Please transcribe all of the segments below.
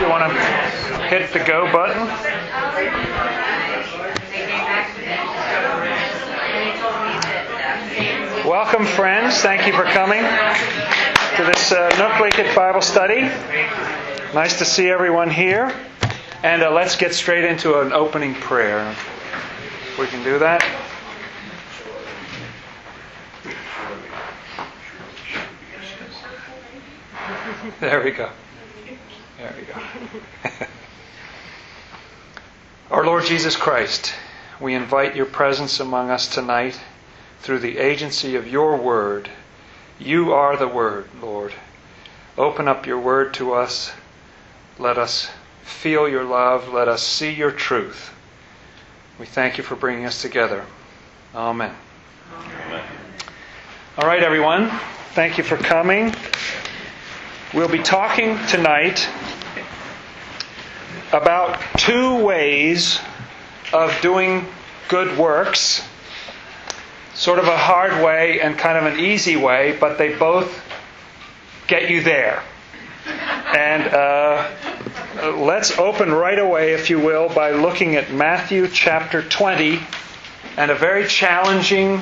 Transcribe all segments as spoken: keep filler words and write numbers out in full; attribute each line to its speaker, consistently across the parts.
Speaker 1: you want to hit the go button? Welcome, friends. Thank you for coming to this uh, Nook Lakewood Bible study. Nice to see everyone here. And uh, let's get straight into an opening prayer. We can do that. There we go. There we go. Our Lord Jesus Christ, we invite your presence among us tonight through the agency of your word. You are the word, Lord. Open up your word to us. Let us feel your love. Let us see your truth. We thank you for bringing us together. Amen. Amen. All right, everyone. Thank you for coming. We'll be talking tonight about two ways of doing good works. Sort of a hard way and kind of an easy way, but they both get you there. And uh, let's open right away, if you will, by looking at Matthew chapter twenty and a very challenging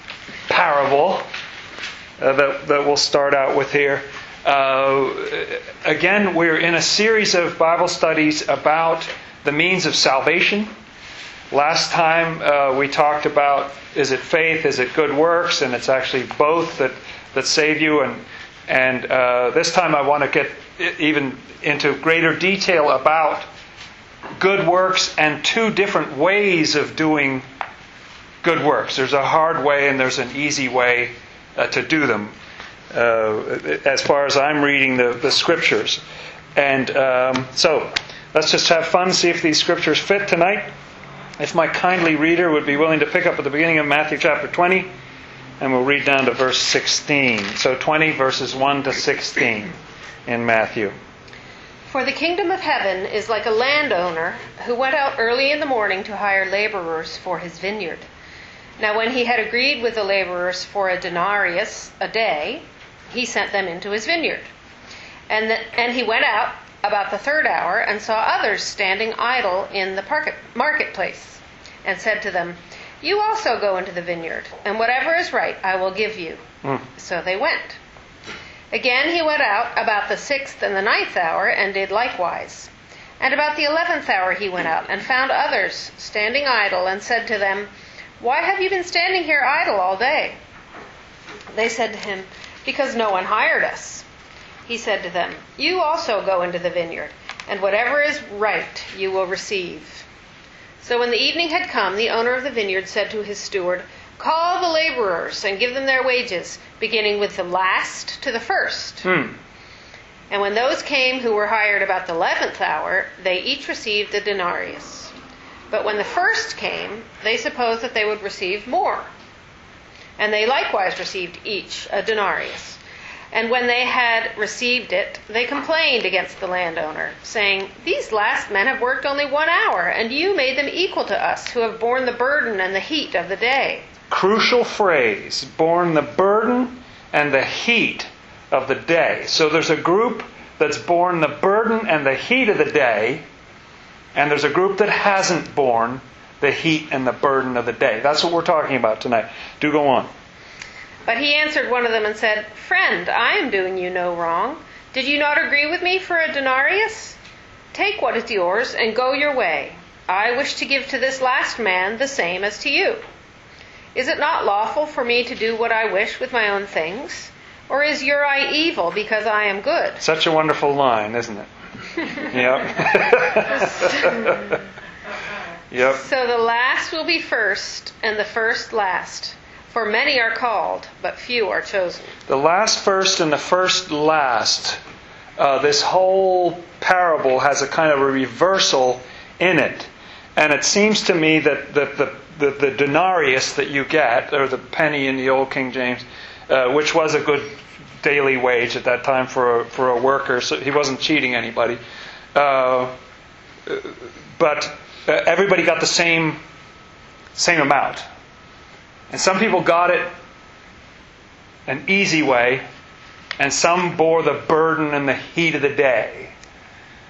Speaker 1: parable uh, that, that we'll start out with here. Uh, again, we're in a series of Bible studies about the means of salvation. Last time uh, we talked about, is it faith, is it good works, and it's actually both that, that save you. And, and uh, this time I want to get even into greater detail about good works and two different ways of doing good works. There's a hard way and there's an easy way uh, to do them. Uh, as far as I'm reading the, the scriptures. And um, so, let's just have fun, see if these scriptures fit tonight. If my kindly reader would be willing to pick up at the beginning of Matthew chapter twenty, and we'll read down to verse sixteen. So twenty verses one to sixteen in Matthew.
Speaker 2: For the kingdom of heaven is like a landowner who went out early in the morning to hire laborers for his vineyard. Now when he had agreed with the laborers for a denarius a day, he sent them into his vineyard. And, the, and he went out about the third hour and saw others standing idle in the market, marketplace, and said to them, "You also go into the vineyard, and whatever is right I will give you." Mm. So they went. Again he went out about the sixth and the ninth hour, and did likewise. And about the eleventh hour he went out, and found others standing idle, and said to them, "Why have you been standing here idle all day?" They said to him, "Because no one hired us." He said to them, "You also go into the vineyard, and whatever is right you will receive." So when the evening had come, the owner of the vineyard said to his steward, "Call the laborers and give them their wages, beginning with the last to the first." Hmm. And when those came who were hired about the eleventh hour, they each received a denarius. But when the first came, they supposed that they would receive more. And they likewise received each a denarius. And when they had received it, they complained against the landowner, saying, "These last men have worked only one hour, and you made them equal to us, who have borne the burden and the heat of the day."
Speaker 1: Crucial phrase, borne the burden and the heat of the day. So there's a group that's borne the burden and the heat of the day, and there's a group that hasn't borne the heat and the burden of the day. That's what we're talking about tonight. Do go on.
Speaker 2: But he answered one of them and said, "Friend, I am doing you no wrong. Did you not agree with me for a denarius? Take what is yours and go your way. I wish to give to this last man the same as to you. Is it not lawful for me to do what I wish with my own things? Or is your eye evil because I am good?"
Speaker 1: Such a wonderful line, isn't it? Yep. Yep.
Speaker 2: So the last will be first, and the first last. For many are called, but few are chosen.
Speaker 1: The last first and the first last. Uh, this whole parable has a kind of a reversal in it. And it seems to me that the, the, the, the denarius that you get, or the penny in the old King James, uh, which was a good daily wage at that time for a, for a worker, so he wasn't cheating anybody. Uh, but uh, everybody got the same same amount. And some people got it an easy way, and some bore the burden and the heat of the day.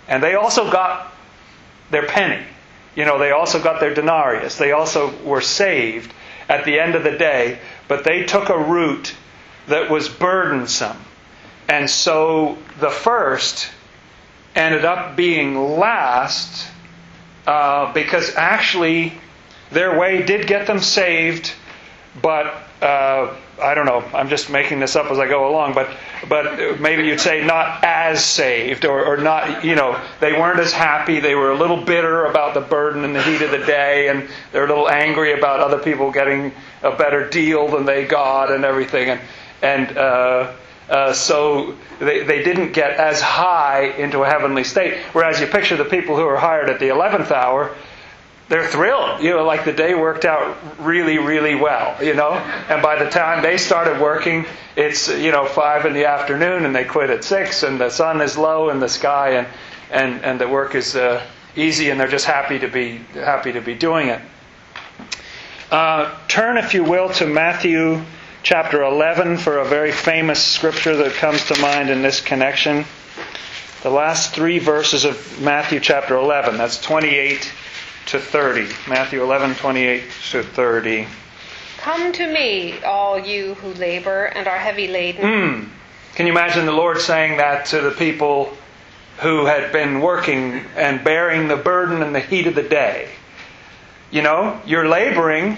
Speaker 1: And they also got their penny. You know, they also got their denarius. They also were saved at the end of the day, but they took a route that was burdensome. And so the first ended up being last uh, because actually their way did get them saved, but uh, I don't know, I'm just making this up as I go along, but but maybe you'd say not as saved, or, or not, you know, they weren't as happy, they were a little bitter about the burden and the heat of the day, and they're a little angry about other people getting a better deal than they got and everything, and and uh, uh, so they, they didn't get as high into a heavenly state, whereas you picture the people who are hired at the eleventh hour, they're thrilled, you know, like the day worked out really, really well, you know. And by the time they started working, it's, you know, five in the afternoon, and they quit at six, and the sun is low in the sky, and and, and the work is uh, easy, and they're just happy to be happy to be doing it. Uh, turn, if you will, to Matthew chapter eleven for a very famous scripture that comes to mind in this connection. The last three verses of Matthew chapter eleven. That's twenty-eight to thirty. Matthew eleven, twenty-eight to thirty.
Speaker 2: Come to me, all you who labor and are heavy laden.
Speaker 1: Mm. Can you imagine the Lord saying that to the people who had been working and bearing the burden and the heat of the day? You know, you're laboring,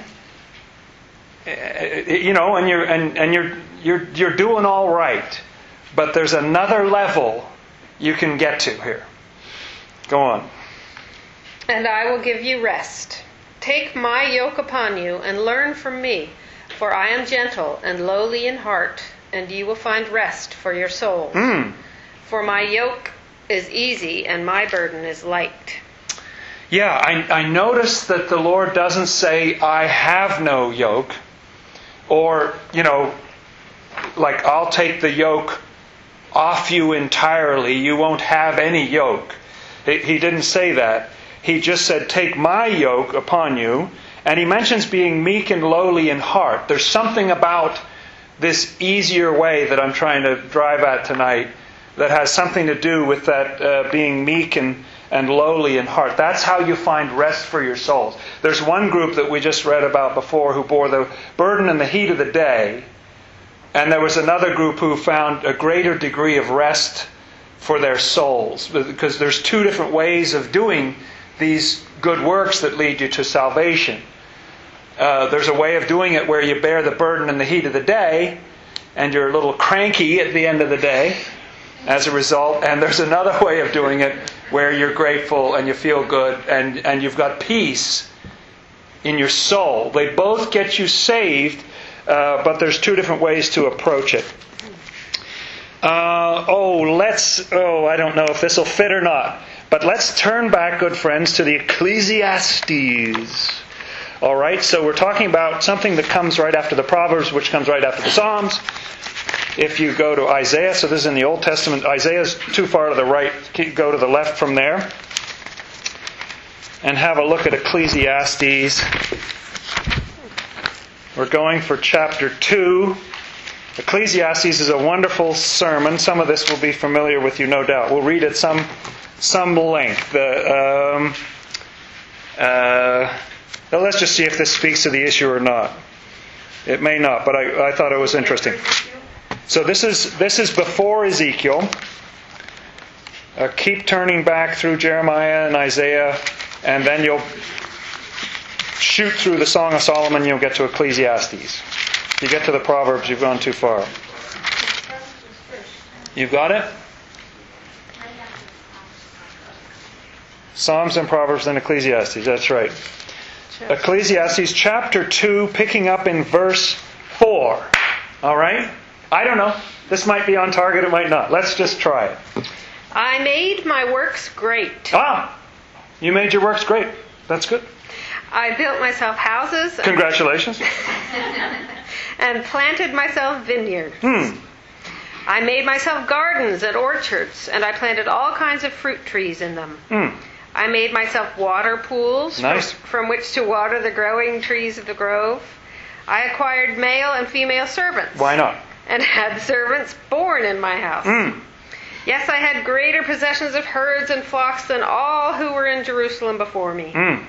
Speaker 1: you know, and you're and, and you're you're you're doing all right, but there's another level you can get to here. Go on.
Speaker 2: And I will give you rest. Take my yoke upon you and learn from me, for I am gentle and lowly in heart, and you will find rest for your souls.
Speaker 1: Mm.
Speaker 2: For my yoke is easy and my burden is light.
Speaker 1: Yeah, I, I notice that the Lord doesn't say, I have no yoke, or, you know, like, I'll take the yoke off you entirely, you won't have any yoke. He, he didn't say that. He just said, take my yoke upon you. And he mentions being meek and lowly in heart. There's something about this easier way that I'm trying to drive at tonight that has something to do with that uh, being meek and, and lowly in heart. That's how you find rest for your souls. There's one group that we just read about before who bore the burden and the heat of the day. And there was another group who found a greater degree of rest for their souls. Because there's two different ways of doing these good works that lead you to salvation. Uh, there's a way of doing it where you bear the burden and the heat of the day, and you're a little cranky at the end of the day as a result. And there's another way of doing it where you're grateful and you feel good and, and you've got peace in your soul. They both get you saved, uh, but there's two different ways to approach it. Uh, oh, let's, oh, I don't know if this will fit or not. But let's turn back, good friends, to the Ecclesiastes. All right, so we're talking about something that comes right after the Proverbs, which comes right after the Psalms. If you go to Isaiah, so this is in the Old Testament. Isaiah's too far to the right. Go to the left from there. And have a look at Ecclesiastes. We're going for chapter two. Ecclesiastes is a wonderful sermon. Some of this will be familiar with you, no doubt. We'll read at some some length. The, um, uh, well, let's just see if this speaks to the issue or not. It may not, but I, I thought it was interesting. So this is this is before Ezekiel. Uh, keep turning back through Jeremiah and Isaiah, and then you'll shoot through the Song of Solomon and you'll get to Ecclesiastes. If you get to the Proverbs, you've gone too far. You've got it? Psalms and Proverbs, then Ecclesiastes. That's right. Ecclesiastes chapter two, picking up in verse four. All right? I don't know. This might be on target, it might not. Let's just try it.
Speaker 2: I made my works great.
Speaker 1: Ah! You made your works great. That's good.
Speaker 2: I built myself houses.
Speaker 1: Congratulations.
Speaker 2: And planted myself vineyards.
Speaker 1: Hmm.
Speaker 2: I made myself gardens and orchards, and I planted all kinds of fruit trees in them.
Speaker 1: Hmm.
Speaker 2: I made myself water pools
Speaker 1: nice.
Speaker 2: from, from which to water the growing trees of the grove. I acquired male and female servants.
Speaker 1: Why not?
Speaker 2: And had servants born in my house.
Speaker 1: Hmm.
Speaker 2: Yes, I had greater possessions of herds and flocks than all who were in Jerusalem before me.
Speaker 1: Mm.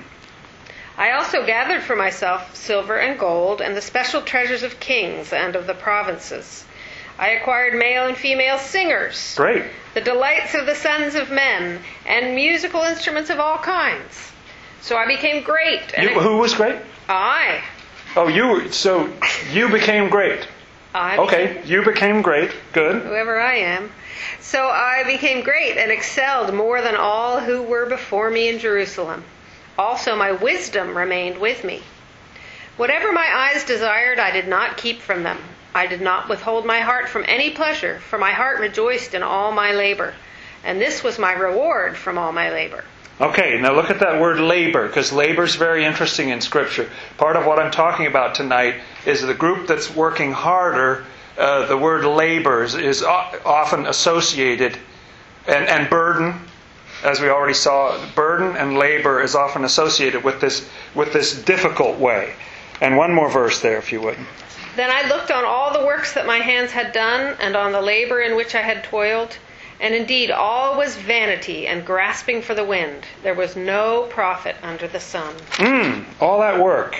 Speaker 2: I also gathered for myself silver and gold and the special treasures of kings and of the provinces. I acquired male and female singers,
Speaker 1: Great.
Speaker 2: the delights of the sons of men, and musical instruments of all kinds. So I became great. And
Speaker 1: You, who was great?
Speaker 2: I.
Speaker 1: Oh, you. So you became great.
Speaker 2: I
Speaker 1: Okay, you became great. Good.
Speaker 2: Whoever I am. So I became great and excelled more than all who were before me in Jerusalem. Also my wisdom remained with me. Whatever my eyes desired, I did not keep from them. I did not withhold my heart from any pleasure, for my heart rejoiced in all my labor. And this was my reward from all my labor.
Speaker 1: Okay, now look at that word labor, because labor is very interesting in Scripture. Part of what I'm talking about tonight is the group that's working harder. Uh, the word labor is, is often associated, and, and burden, as we already saw, burden and labor is often associated with this with this difficult way. And one more verse there, if you would.
Speaker 2: Then I looked on all the works that my hands had done, and on the labor in which I had toiled. And indeed all was vanity and grasping for the wind. There was no profit under the sun.
Speaker 1: Mm, all that work.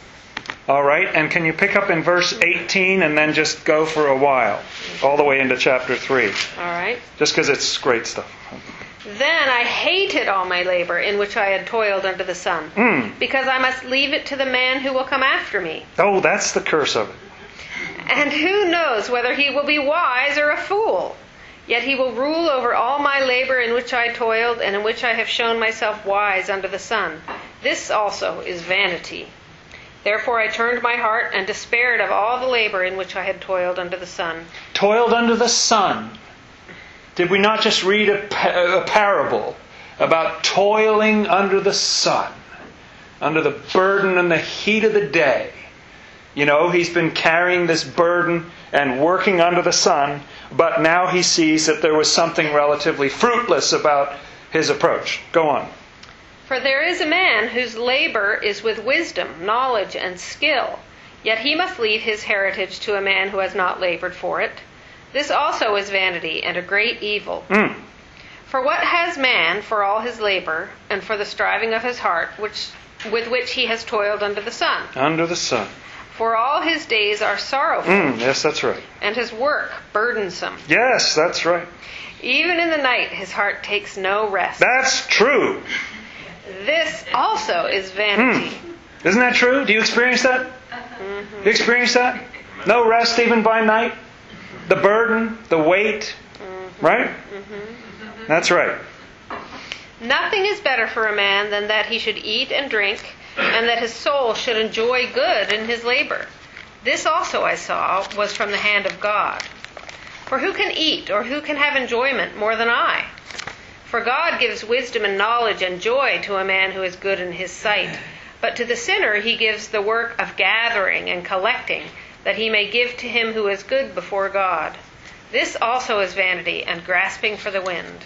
Speaker 1: All right, and can you pick up in verse eighteen and then just go for a while, all the way into chapter three?
Speaker 2: All right.
Speaker 1: Just because it's great stuff.
Speaker 2: Then I hated all my labor in which I had toiled under the sun,
Speaker 1: Mm.
Speaker 2: because I must leave it to the man who will come after me.
Speaker 1: Oh, that's the curse of it.
Speaker 2: And who knows whether he will be wise or a fool? Yet he will rule over all my labor in which I toiled, and in which I have shown myself wise under the sun. This also is vanity. Therefore I turned my heart and despaired of all the labor in which I had toiled under the sun.
Speaker 1: Toiled under the sun. Did we not just read a, pa- a parable about toiling under the sun, under the burden and the heat of the day? You know, he's been carrying this burden and working under the sun, but now he sees that there was something relatively fruitless about his approach. Go on.
Speaker 2: For there is a man whose labor is with wisdom, knowledge, and skill, yet he must leave his heritage to a man who has not labored for it. This also is vanity and a great evil.
Speaker 1: Mm.
Speaker 2: For what has man for all his labor, and for the striving of his heart, which with which he has toiled under the sun?
Speaker 1: Under the sun.
Speaker 2: For all his days are sorrowful,
Speaker 1: Mm, yes, that's right.
Speaker 2: and his work burdensome.
Speaker 1: Yes, that's right.
Speaker 2: Even in the night his heart takes no rest.
Speaker 1: That's true.
Speaker 2: This also is vanity.
Speaker 1: Mm. Isn't that true? Do you experience that?
Speaker 2: Mm-hmm.
Speaker 1: Do you experience that? No rest even by night? The burden, the weight,
Speaker 2: Mm-hmm.
Speaker 1: right?
Speaker 2: Mm-hmm.
Speaker 1: That's right.
Speaker 2: Nothing is better for a man than that he should eat and drink, and that his soul should enjoy good in his labor. This also I saw was from the hand of God. For who can eat, or who can have enjoyment more than I? For God gives wisdom and knowledge and joy to a man who is good in his sight. But to the sinner he gives the work of gathering and collecting, that he may give to him who is good before God. This also is vanity and grasping for the wind.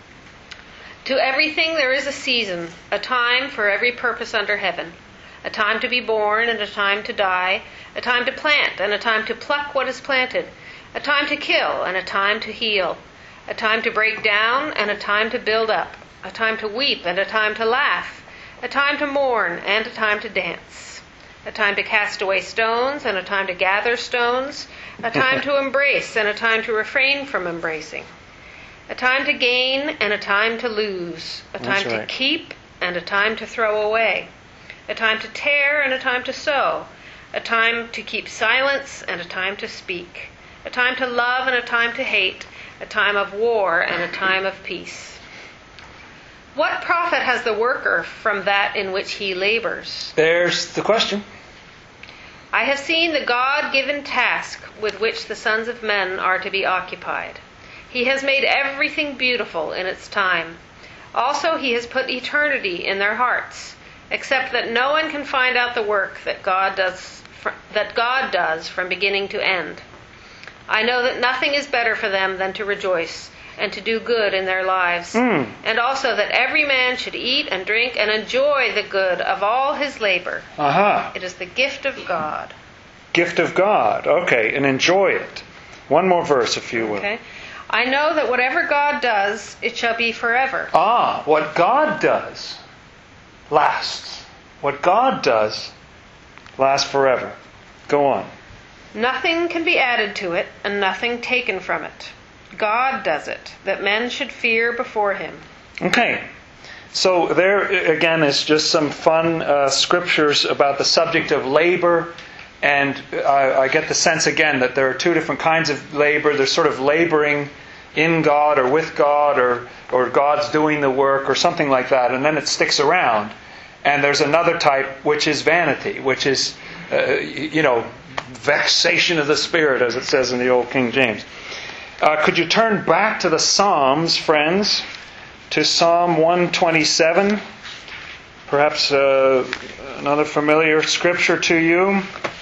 Speaker 2: To everything there is a season, a time for every purpose under heaven, a time to be born and a time to die, a time to plant and a time to pluck what is planted, a time to kill and a time to heal, a time to break down and a time to build up, a time to weep and a time to laugh, a time to mourn and a time to dance, a time to cast away stones and a time to gather stones, a time to embrace and a time to refrain from embracing, a time to gain and a time to lose, a time
Speaker 1: That's right.
Speaker 2: to keep and a time to throw away, a time to tear and a time to sow, a time to keep silence and a time to speak, a time to love and a time to hate, a time of war and a time of peace. What profit has the worker from that in which he labors?
Speaker 1: There's the question.
Speaker 2: I have seen the God-given task with which the sons of men are to be occupied. He has made everything beautiful in its time. Also, he has put eternity in their hearts, except that no one can find out the work that God does, that God does from beginning to end. I know that nothing is better for them than to rejoice and to do good in their lives,
Speaker 1: Mm.
Speaker 2: and also that every man should eat and drink and enjoy the good of all his labor.
Speaker 1: Aha.
Speaker 2: It is the gift of God.
Speaker 1: Gift of God. Okay, and enjoy it. One more verse, if you will.
Speaker 2: Okay. I know that whatever God does, it shall be forever.
Speaker 1: Ah, what God does lasts. What God does lasts forever. Go on.
Speaker 2: Nothing can be added to it, and nothing taken from it. God does it, that men should fear before Him.
Speaker 1: Okay. So there, again, is just some fun uh, scriptures about the subject of labor. And I, I get the sense, again, that there are two different kinds of labor. There's sort of laboring in God or with God, or, or God's doing the work or something like that. And then it sticks around. And there's another type, which is vanity, which is, uh, you know, vexation of the Spirit, as it says in the old King James. Uh, could you turn back to the Psalms, friends, to Psalm one twenty-seven? Perhaps uh, another familiar scripture to you.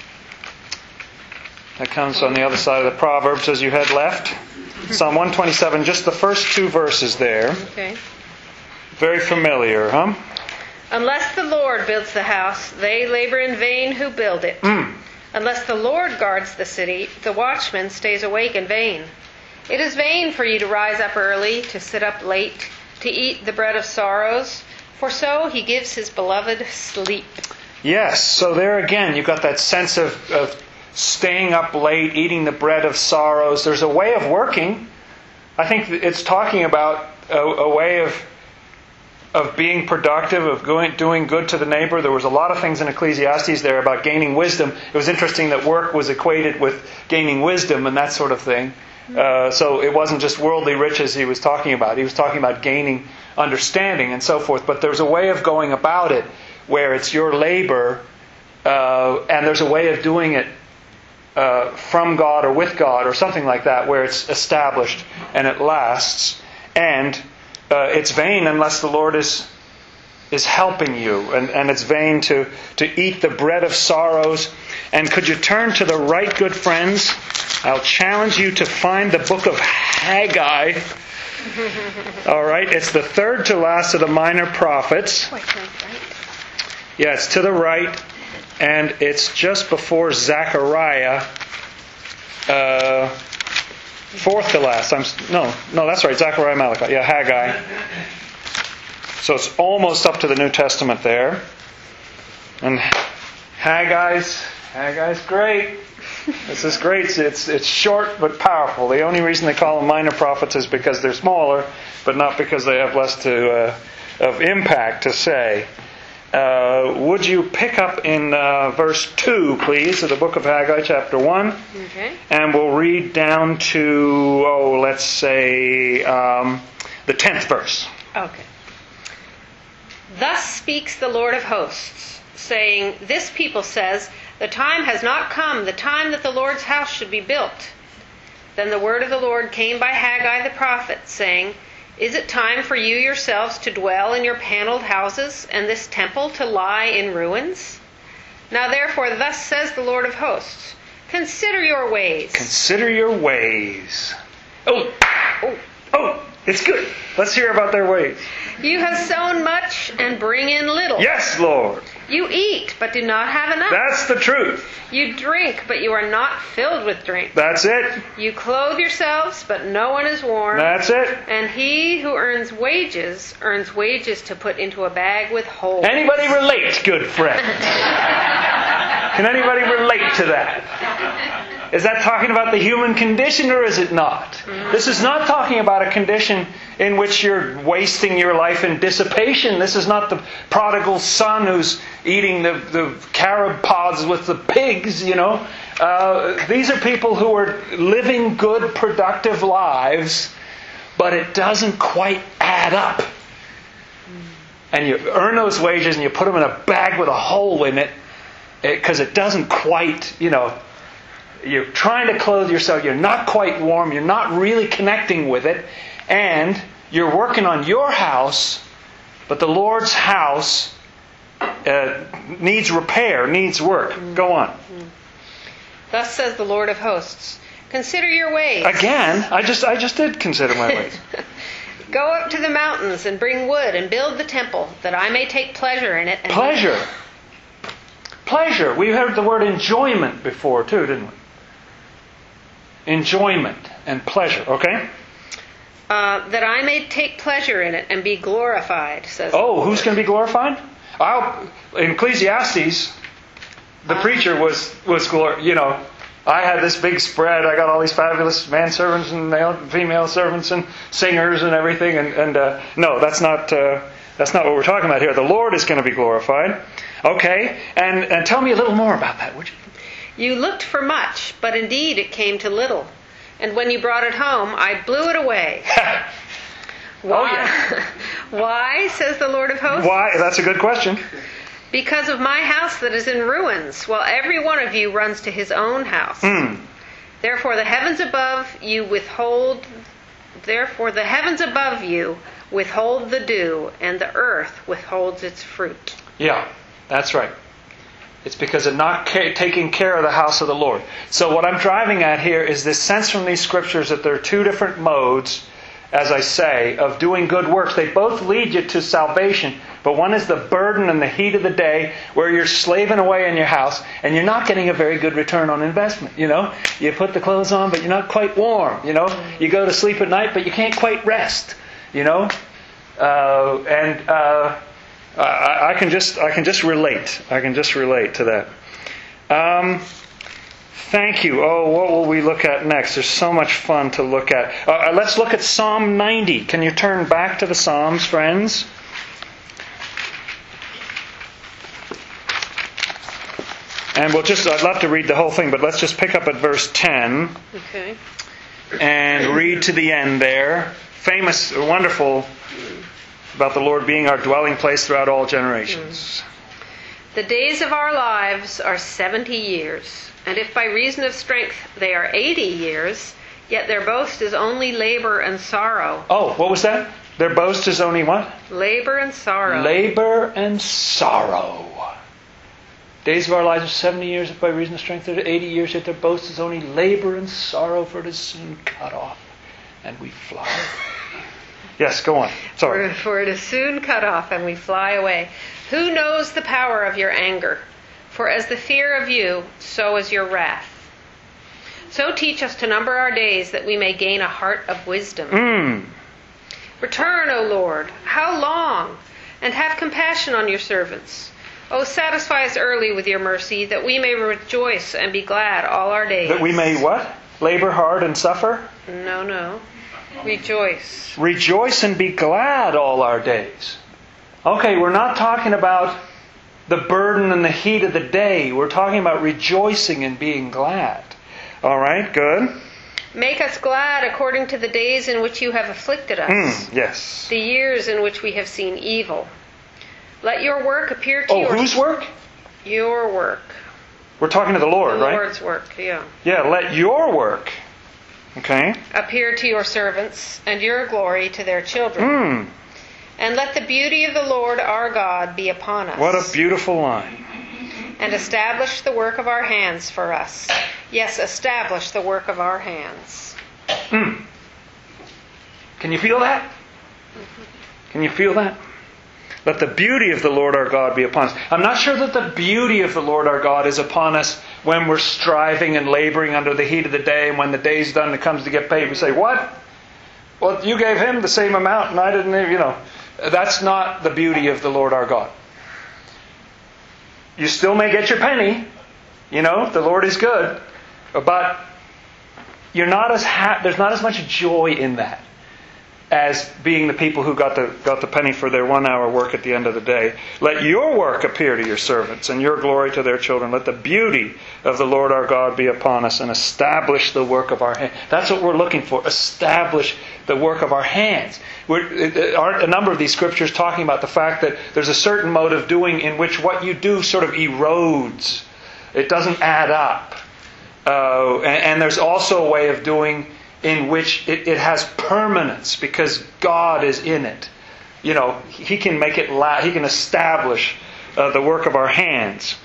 Speaker 1: That comes on the other side of the Proverbs as you head left. Psalm one twenty-seven, just the first two verses there.
Speaker 2: Okay.
Speaker 1: Very familiar, huh?
Speaker 2: Unless the Lord builds the house, they labor in vain who build it.
Speaker 1: Mm.
Speaker 2: Unless the Lord guards the city, the watchman stays awake in vain. It is vain for you to rise up early, to sit up late, to eat the bread of sorrows, for so He gives His beloved sleep.
Speaker 1: Yes, so there again, you've got that sense of, of staying up late, eating the bread of sorrows. There's a way of working. I think it's talking about a, a way of of being productive, of going, doing good to the neighbor. There was a lot of things in Ecclesiastes there about gaining wisdom. It was interesting that work was equated with gaining wisdom and that sort of thing. Uh, so it wasn't just worldly riches he was talking about. He was talking about gaining understanding and so forth. But there's a way of going about it where it's your labor, uh, and there's a way of doing it uh, from God or with God or something like that, where it's established and it lasts. And uh, it's vain unless the Lord is is helping you. And, and it's vain to, to eat the bread of sorrows. And could you turn to the right, good friends? I'll challenge you to find the book of Haggai. All right, it's the third to last of the minor prophets.
Speaker 2: Oh, I turned right.
Speaker 1: Yeah, it's to the right, and it's just before Zechariah. Uh, fourth to last. I'm no, no, that's right. Zechariah, Malachi. Yeah, Haggai. So it's almost up to the New Testament there. And Haggai's Haggai's great. This is great. It's it's short but powerful. The only reason they call them minor prophets is because they're smaller, but not because they have less to uh, of impact to say. Uh, would you pick up in uh, verse two, please, of the book of Haggai, chapter one?
Speaker 2: Okay.
Speaker 1: And we'll read down to, oh, let's say, um, the tenth verse.
Speaker 2: Okay. Thus speaks the Lord of hosts, saying, This people says, The time has not come, the time that the Lord's house should be built. Then the word of the Lord came by Haggai the prophet, saying, Is it time for you yourselves to dwell in your paneled houses, and this temple to lie in ruins? Now therefore, thus says the Lord of hosts, Consider your ways.
Speaker 1: Consider your ways. Oh, oh, oh, it's good. Let's hear about their ways.
Speaker 2: You have sown much and bring in little.
Speaker 1: Yes, Lord.
Speaker 2: You eat, but do not have enough.
Speaker 1: That's the truth.
Speaker 2: You drink, but you are not filled with drink.
Speaker 1: That's it.
Speaker 2: You clothe yourselves, but no one is warm.
Speaker 1: That's it.
Speaker 2: And he who earns wages, earns wages to put into a bag with holes.
Speaker 1: Anybody relate, good friend? Can anybody relate to that? Is that talking about the human condition, or is it not? Mm-hmm. This is not talking about a condition in which you're wasting your life in dissipation. This is not the prodigal son who's eating the, the carob pods with the pigs, you know. Uh, these are people who are living good, productive lives, but it doesn't quite add up. And you earn those wages and you put them in a bag with a hole in it, because it, it doesn't quite, you know, you're trying to clothe yourself, you're not quite warm, you're not really connecting with it, and you're working on your house, but the Lord's house uh, needs repair, needs work. Mm. Go on.
Speaker 2: Mm. Thus says the Lord of hosts, Consider your ways.
Speaker 1: Again, I just I just did consider my ways.
Speaker 2: Go up to the mountains and bring wood and build the temple, that I may take pleasure in it. And
Speaker 1: pleasure. Pleasure. We heard the word enjoyment before too, didn't we? Enjoyment and pleasure. Okay?
Speaker 2: uh, that I may take pleasure in it and be glorified, says the
Speaker 1: Oh,
Speaker 2: Lord.
Speaker 1: who's going to be glorified? I'll, in Ecclesiastes, the preacher was, was glor- you know, I had this big spread. I got all these fabulous manservants and male, female servants and singers and everything. And, and uh, no, that's not uh, that's not what we're talking about here. The Lord is going to be glorified. Okay, and, and tell me a little more about that, would you?
Speaker 2: You looked for much, but indeed it came to little. And when you brought it home, I blew it away. Why?
Speaker 1: Oh, yeah.
Speaker 2: Why, says the Lord of hosts?
Speaker 1: Why? That's a good question.
Speaker 2: Because of my house that is in ruins, while every one of you runs to his own house.
Speaker 1: Mm.
Speaker 2: Therefore the heavens above you withhold therefore the heavens above you withhold the dew, and the earth withholds its fruit.
Speaker 1: Yeah, that's right. It's because of not ca- taking care of the house of the Lord. So what I'm driving at here is this sense from these scriptures that there are two different modes, as I say, of doing good works. They both lead you to salvation, but one is the burden and the heat of the day where you're slaving away in your house and you're not getting a very good return on investment. You know, you put the clothes on, but you're not quite warm. You know, you go to sleep at night, but you can't quite rest. You know, uh, and uh, I, I can just I can just relate. I can just relate to that. Um, Thank you. Oh, what will we look at next? There's so much fun to look at. Uh, let's look at Psalm ninety. Can you turn back to the Psalms, friends? And we'll just, I'd love to read the whole thing, but let's just pick up at verse ten.
Speaker 2: Okay.
Speaker 1: And read to the end there. Famous, wonderful, about the Lord being our dwelling place throughout all generations.
Speaker 2: The days of our lives are seventy years. And if by reason of strength they are eighty years, yet their boast is only labor and sorrow.
Speaker 1: Oh, what was that? Their boast is only what?
Speaker 2: Labor and sorrow.
Speaker 1: Labor and sorrow. Days of our lives are seventy years, if by reason of strength they're eighty years, yet their boast is only labor and sorrow, for it is soon cut off, and we fly away. Yes, go on. Sorry.
Speaker 2: For, for it is soon cut off, and we fly away. Who knows the power of your anger? For as the fear of you, so is your wrath. So teach us to number our days, that we may gain a heart of wisdom.
Speaker 1: Mm.
Speaker 2: Return, O Lord, how long? And have compassion on your servants. O satisfy us early with your mercy, that we may rejoice and be glad all our days.
Speaker 1: That we may what? Labor hard and suffer?
Speaker 2: No, no. Rejoice.
Speaker 1: Rejoice and be glad all our days. Okay, we're not talking about the burden and the heat of the day. We're talking about rejoicing and being glad. All right, good.
Speaker 2: Make us glad according to the days in which you have afflicted us.
Speaker 1: Mm, yes.
Speaker 2: The years in which we have seen evil. Let your work appear to
Speaker 1: Oh,
Speaker 2: your...
Speaker 1: whose work?
Speaker 2: Your work.
Speaker 1: We're talking to the Lord,
Speaker 2: the
Speaker 1: right?
Speaker 2: Lord's work, yeah.
Speaker 1: Yeah, let your work, okay,
Speaker 2: appear to your servants, and your glory to their children.
Speaker 1: Mm.
Speaker 2: And let the beauty of the Lord our God be upon us.
Speaker 1: What a beautiful line.
Speaker 2: And establish the work of our hands for us. Yes, establish the work of our hands.
Speaker 1: Mm. Can you feel that? Can you feel that? Let the beauty of the Lord our God be upon us. I'm not sure that the beauty of the Lord our God is upon us when we're striving and laboring under the heat of the day, and when the day's done and it comes to get paid, we say, what? Well, you gave him the same amount and I didn't, you know. That's not the beauty of the Lord our God. You still may get your penny. You know, the Lord is good. But you're not as ha- there's not as much joy in that as being the people who got the got the penny for their one hour work at the end of the day. Let your work appear to your servants, and your glory to their children. Let the beauty of the Lord our God be upon us, and establish the work of our hands. That's what we're looking for. Establish the work of our hands. We're, aren't a number of these scriptures talking about the fact that there's a certain mode of doing in which what you do sort of erodes. It doesn't add up. Uh, and, and there's also a way of doing in which it, it has permanence because God is in it. You know, He can make it la- He can establish uh, the work of our hands.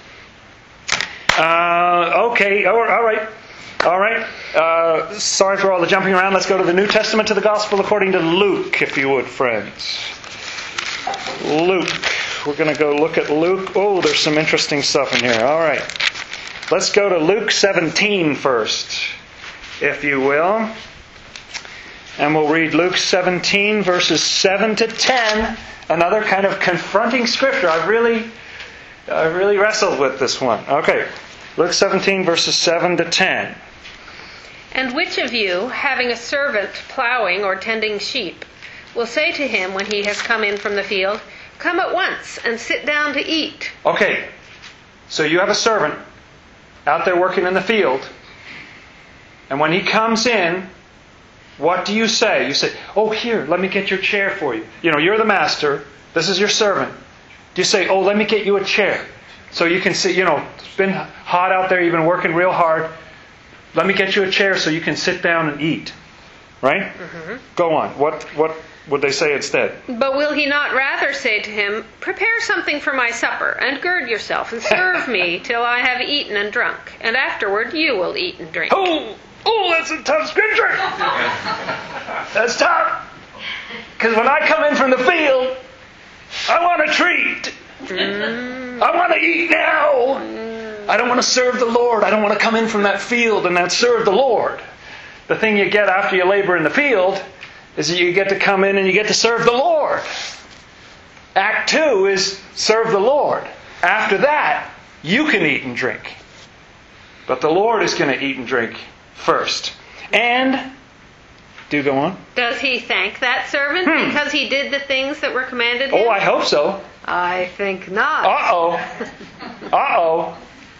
Speaker 1: Uh, okay, all right. All right. Uh, sorry for all the jumping around. Let's go to the New Testament, to the Gospel according to Luke, if you would, friends. Luke. We're going to go look at Luke. Oh, there's some interesting stuff in here. All right. Let's go to Luke seventeen first, if you will. And we'll read Luke seventeen, verses seven to ten. Another kind of confronting scripture. I really, I really wrestled with this one. Okay. Luke seventeen, verses seven to ten.
Speaker 2: And which of you, having a servant plowing or tending sheep, will say to him when he has come in from the field, "Come at once and sit down to eat"?
Speaker 1: Okay. So you have a servant out there working in the field. And when he comes in, what do you say? You say, "Oh, here, let me get your chair for you." You know, you're the master. This is your servant. Do you say, "Oh, let me get you a chair so you can sit, you know, it's been hot out there, you've been working real hard. Let me get you a chair so you can sit down and eat." Right? Mm-hmm. Go on. What what would they say instead?
Speaker 2: But will he not rather say to him, "Prepare something for my supper, and gird yourself, and serve me till I have eaten and drunk, and afterward you will eat and drink"?
Speaker 1: Oh, oh, that's a tough scripture. That's tough. Because when I come in from the field, I want a treat. Mm. I want to eat now. Mm. I don't want to serve the Lord. I don't want to come in from that field and then serve the Lord. The thing you get after you labor in the field is that you get to come in and you get to serve the Lord. Act two is serve the Lord. After that, you can eat and drink. But the Lord is going to eat and drink first. And, do go on.
Speaker 2: Does he thank that servant hmm. because he did the things that were commanded him?
Speaker 1: Oh, I hope so.
Speaker 2: I think not.
Speaker 1: Uh-oh. Uh-oh.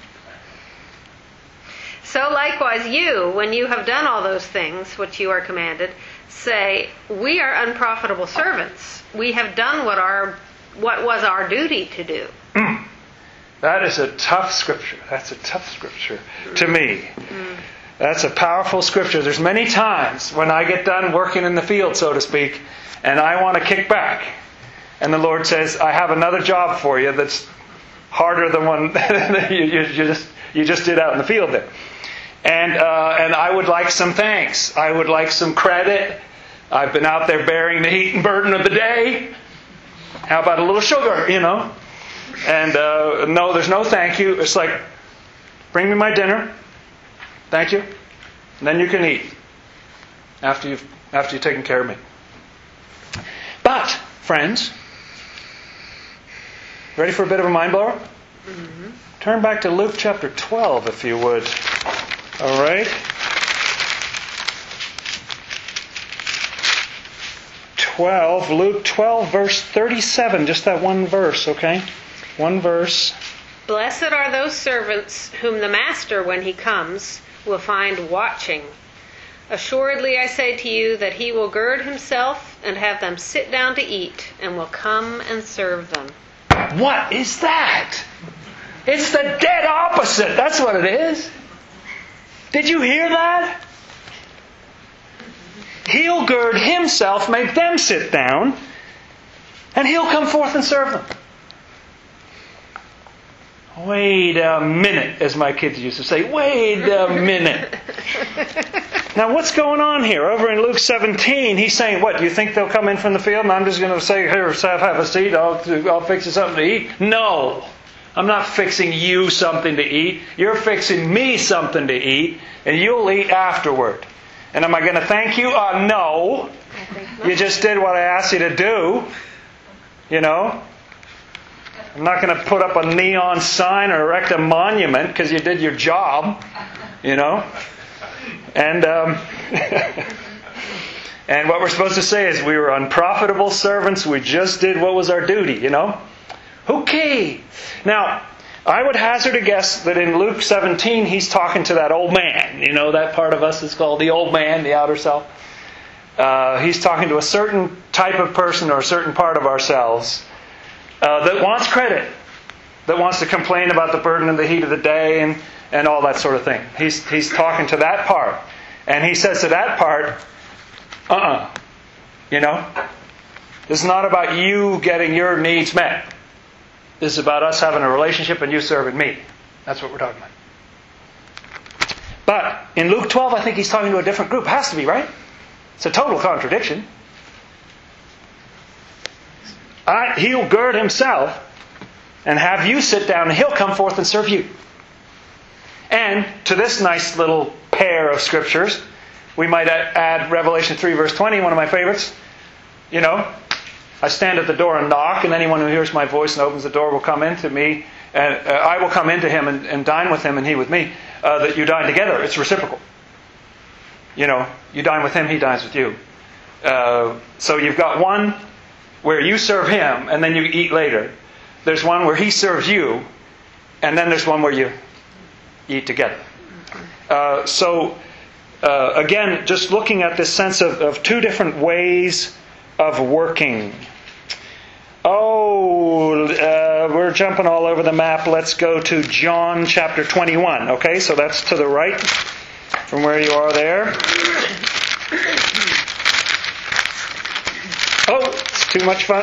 Speaker 2: So likewise you, when you have done all those things which you are commanded, say, "We are unprofitable servants. We have done what our what was our duty to do."
Speaker 1: Mm. That is a tough scripture. That's a tough scripture to me. Mm. That's a powerful scripture. There's many times when I get done working in the field, so to speak, and I want to kick back. And the Lord says, "I have another job for you that's harder than one that you, you, you, just, you just did out in the field there. And uh, and I would like some thanks. I would like some credit. I've been out there bearing the heat and burden of the day. How about a little sugar, you know?" And uh, no, there's no thank you. It's like, bring me my dinner. Thank you. And then you can eat after you've, after you've taken care of me. But, friends, ready for a bit of a mind blower? Mm-hmm. Turn back to Luke chapter twelve, if you would. All right. twelve, Luke twelve, verse thirty-seven. Just that one verse, okay? One verse.
Speaker 2: "Blessed are those servants whom the master, when he comes, will find watching. Assuredly I say to you that he will gird himself and have them sit down to eat, and will come and serve them."
Speaker 1: What is that? It's the dead opposite. That's what it is. Did you hear that? He'll gird himself, make them sit down, and he'll come forth and serve them. Wait a minute, as my kids used to say. Wait a minute. Now, what's going on here? Over in Luke seventeen, he's saying, what, do you think they'll come in from the field and I'm just going to say, "Here, Seth, have a seat. I'll, I'll fix you something to eat"? No. I'm not fixing you something to eat. You're fixing me something to eat, and you'll eat afterward. And am I going to thank you? Uh, no. You just did what I asked you to do. You know? I'm not going to put up a neon sign or erect a monument because you did your job. You know? And um, and what we're supposed to say is we were unprofitable servants. We just did what was our duty, you know? Okay. Now, I would hazard a guess that in Luke seventeen, he's talking to that old man. You know, that part of us is called the old man, the outer self. Uh, he's talking to a certain type of person or a certain part of ourselves uh, that wants credit, that wants to complain about the burden and the heat of the day and, and all that sort of thing. He's, he's talking to that part. And he says to that part, uh-uh. You know, this is not about you getting your needs met. This is about us having a relationship and you serving me. That's what we're talking about. But in Luke twelve, I think he's talking to a different group. Has to be, right? It's a total contradiction. I, he'll gird himself and have you sit down and he'll come forth and serve you. And to this nice little pair of scriptures, We might add Revelation three verse twenty, one of my favorites. You know, I stand at the door and knock, and anyone who hears my voice and opens the door will come into me, and uh, I will come into him and, and dine with him and he with me. Uh, that you dine together. It's reciprocal. You know, you dine with him, he dines with you. Uh, so you've got one where you serve him and then you eat later. There's one where he serves you, and then there's one where you eat together. Uh, so, uh, again, just looking at this sense of, of two different ways of working. Oh, uh, we're jumping all over the map. Let's go to John chapter twenty-one. Okay, so that's to the right from where you are there. Oh, it's too much fun.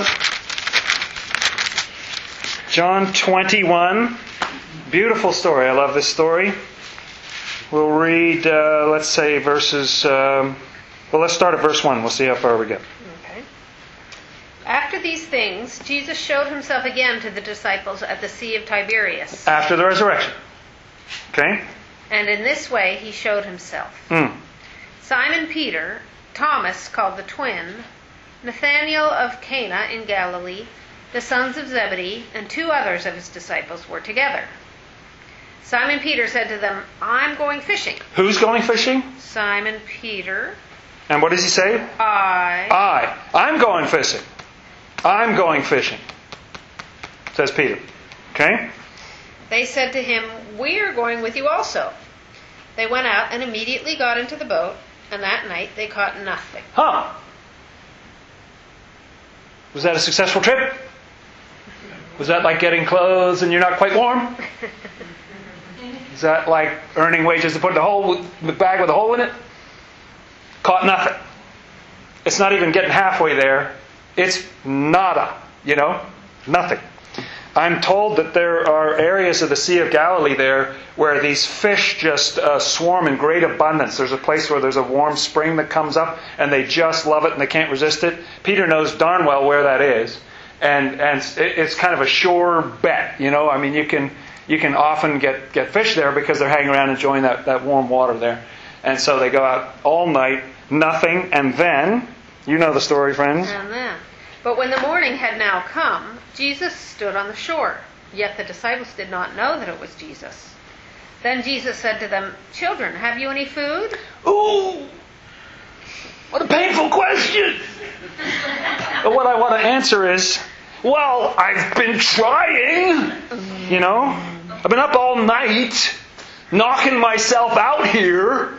Speaker 1: John twenty-one. Beautiful story. I love this story. We'll read, uh, let's say, verses... Um, well, let's start at verse one. We'll see how far we get.
Speaker 2: Okay. After these things, Jesus showed himself again to the disciples at the Sea of Tiberias.
Speaker 1: After the resurrection. Okay?
Speaker 2: And in this way he showed himself.
Speaker 1: Mm.
Speaker 2: Simon Peter, Thomas called the twin, Nathanael of Cana in Galilee, the sons of Zebedee, and two others of his disciples were together. Simon Peter said to them, I'm going fishing.
Speaker 1: Who's going fishing?
Speaker 2: Simon Peter.
Speaker 1: And what does he say?
Speaker 2: I.
Speaker 1: I. I'm going fishing. I'm going fishing, says Peter. Okay?
Speaker 2: They said to him, we are going with you also. They went out and immediately got into the boat, and that night they caught nothing.
Speaker 1: Huh. Was that a successful trip? Was that like getting clothes and you're not quite warm? Is that like earning wages to put in a hole, the bag with a hole in it? Caught nothing. It's not even getting halfway there. It's nada, you know? Nothing. I'm told that there are areas of the Sea of Galilee there where these fish just uh, swarm in great abundance. There's a place where there's a warm spring that comes up and they just love it and they can't resist it. Peter knows darn well where that is. And and it's kind of a sure bet, you know? I mean, you can you can often get, get fish there because they're hanging around enjoying that, that warm water there. And so they go out all night, nothing, and then, you know the story, friends.
Speaker 2: And then, but when the morning had now come, Jesus stood on the shore, yet the disciples did not know that it was Jesus. Then Jesus said to them, children, have you any food?
Speaker 1: Ooh, what a painful question. But what I want to answer is, well, I've been trying, you know. I've been up all night, knocking myself out here.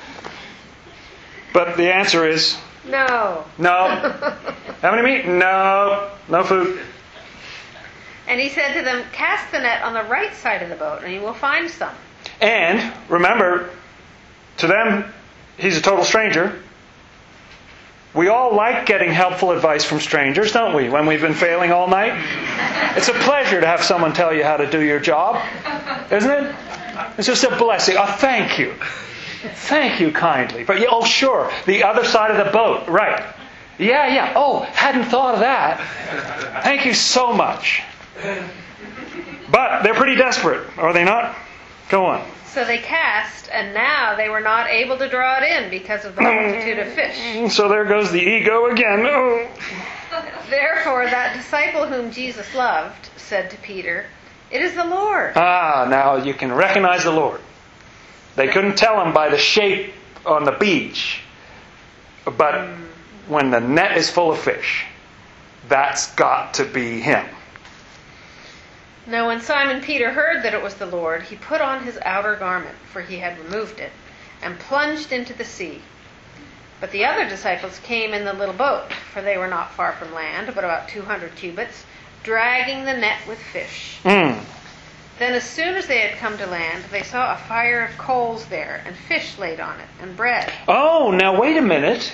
Speaker 1: But the answer is,
Speaker 2: no.
Speaker 1: No. Have any meat? No. No food.
Speaker 2: And he said to them, cast the net on the right side of the boat, and you will find some.
Speaker 1: And, remember, to them, he's a total stranger. We all like getting helpful advice from strangers, don't we, when we've been failing all night? It's a pleasure to have someone tell you how to do your job, isn't it? It's just a blessing. Oh, thank you. Thank you kindly. But, oh, sure, the other side of the boat, right. Yeah, yeah. Oh, hadn't thought of that. Thank you so much. But they're pretty desperate, are they not? Go on.
Speaker 2: So they cast, and now they were not able to draw it in because of the multitude of fish.
Speaker 1: So there goes the ego again. Oh.
Speaker 2: Therefore that disciple whom Jesus loved said to Peter, it is the Lord.
Speaker 1: Ah, now you can recognize the Lord. They couldn't tell him by the shape on the beach. But when the net is full of fish, that's got to be him.
Speaker 2: Now when Simon Peter heard that it was the Lord, he put on his outer garment, for he had removed it, and plunged into the sea. But the other disciples came in the little boat, for they were not far from land, but about two hundred cubits, dragging the net with fish.
Speaker 1: Mm.
Speaker 2: Then as soon as they had come to land, they saw a fire of coals there, and fish laid on it, and bread.
Speaker 1: Oh, now wait a minute.